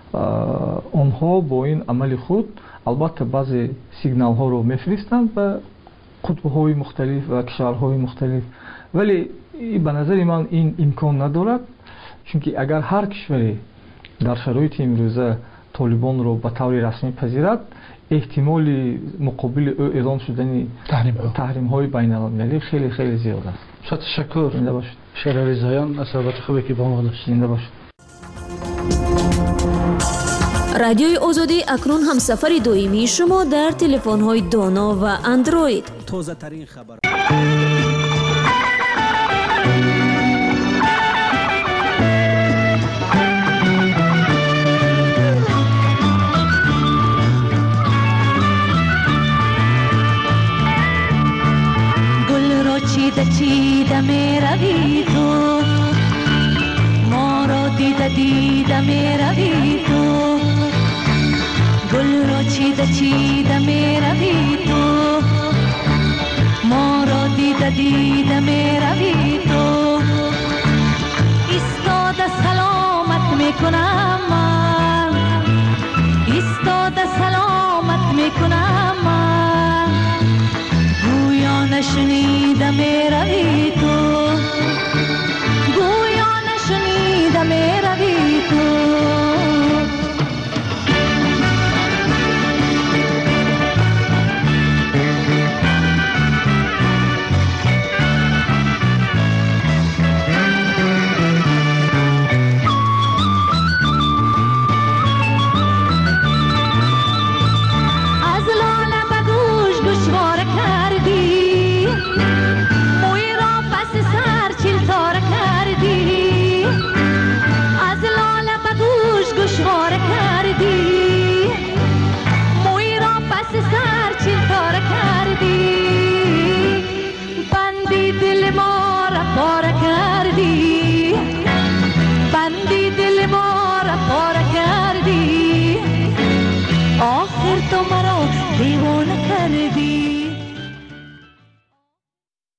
онҳо бо ин амали худ албатта баъзе сигналҳоро мефиристанд ба қутбҳои мухталиф ва кишварҳои мухталиф, вале ба назари ман ин имкон надорад, чунки агар ҳар кишваре дар шароити имрӯза Толибонро ба таври расмӣ пазирад, эҳтимоли муқобили ӯ эълон шудани таҳримҳои байналмилалӣ хеле хеле зиёд аст. Шуд ташаккур. Зинда бошед. Шероризоён аз суҳбати хубе ки бо мо дошт. Зинда бошед. радиои озодӣ акнун ҳамсафари доимии шумо дар телефонҳои доно ва андроид. тозатарин хабар چیده چیده می روی تو ما را دیده دیده می روی تو گل را چیده چیده می روی تو ما را دیده دیده می روی تو ایستاده سلامت می کنم من ایستاده سلامت می کنم من گویا نشنیده می روی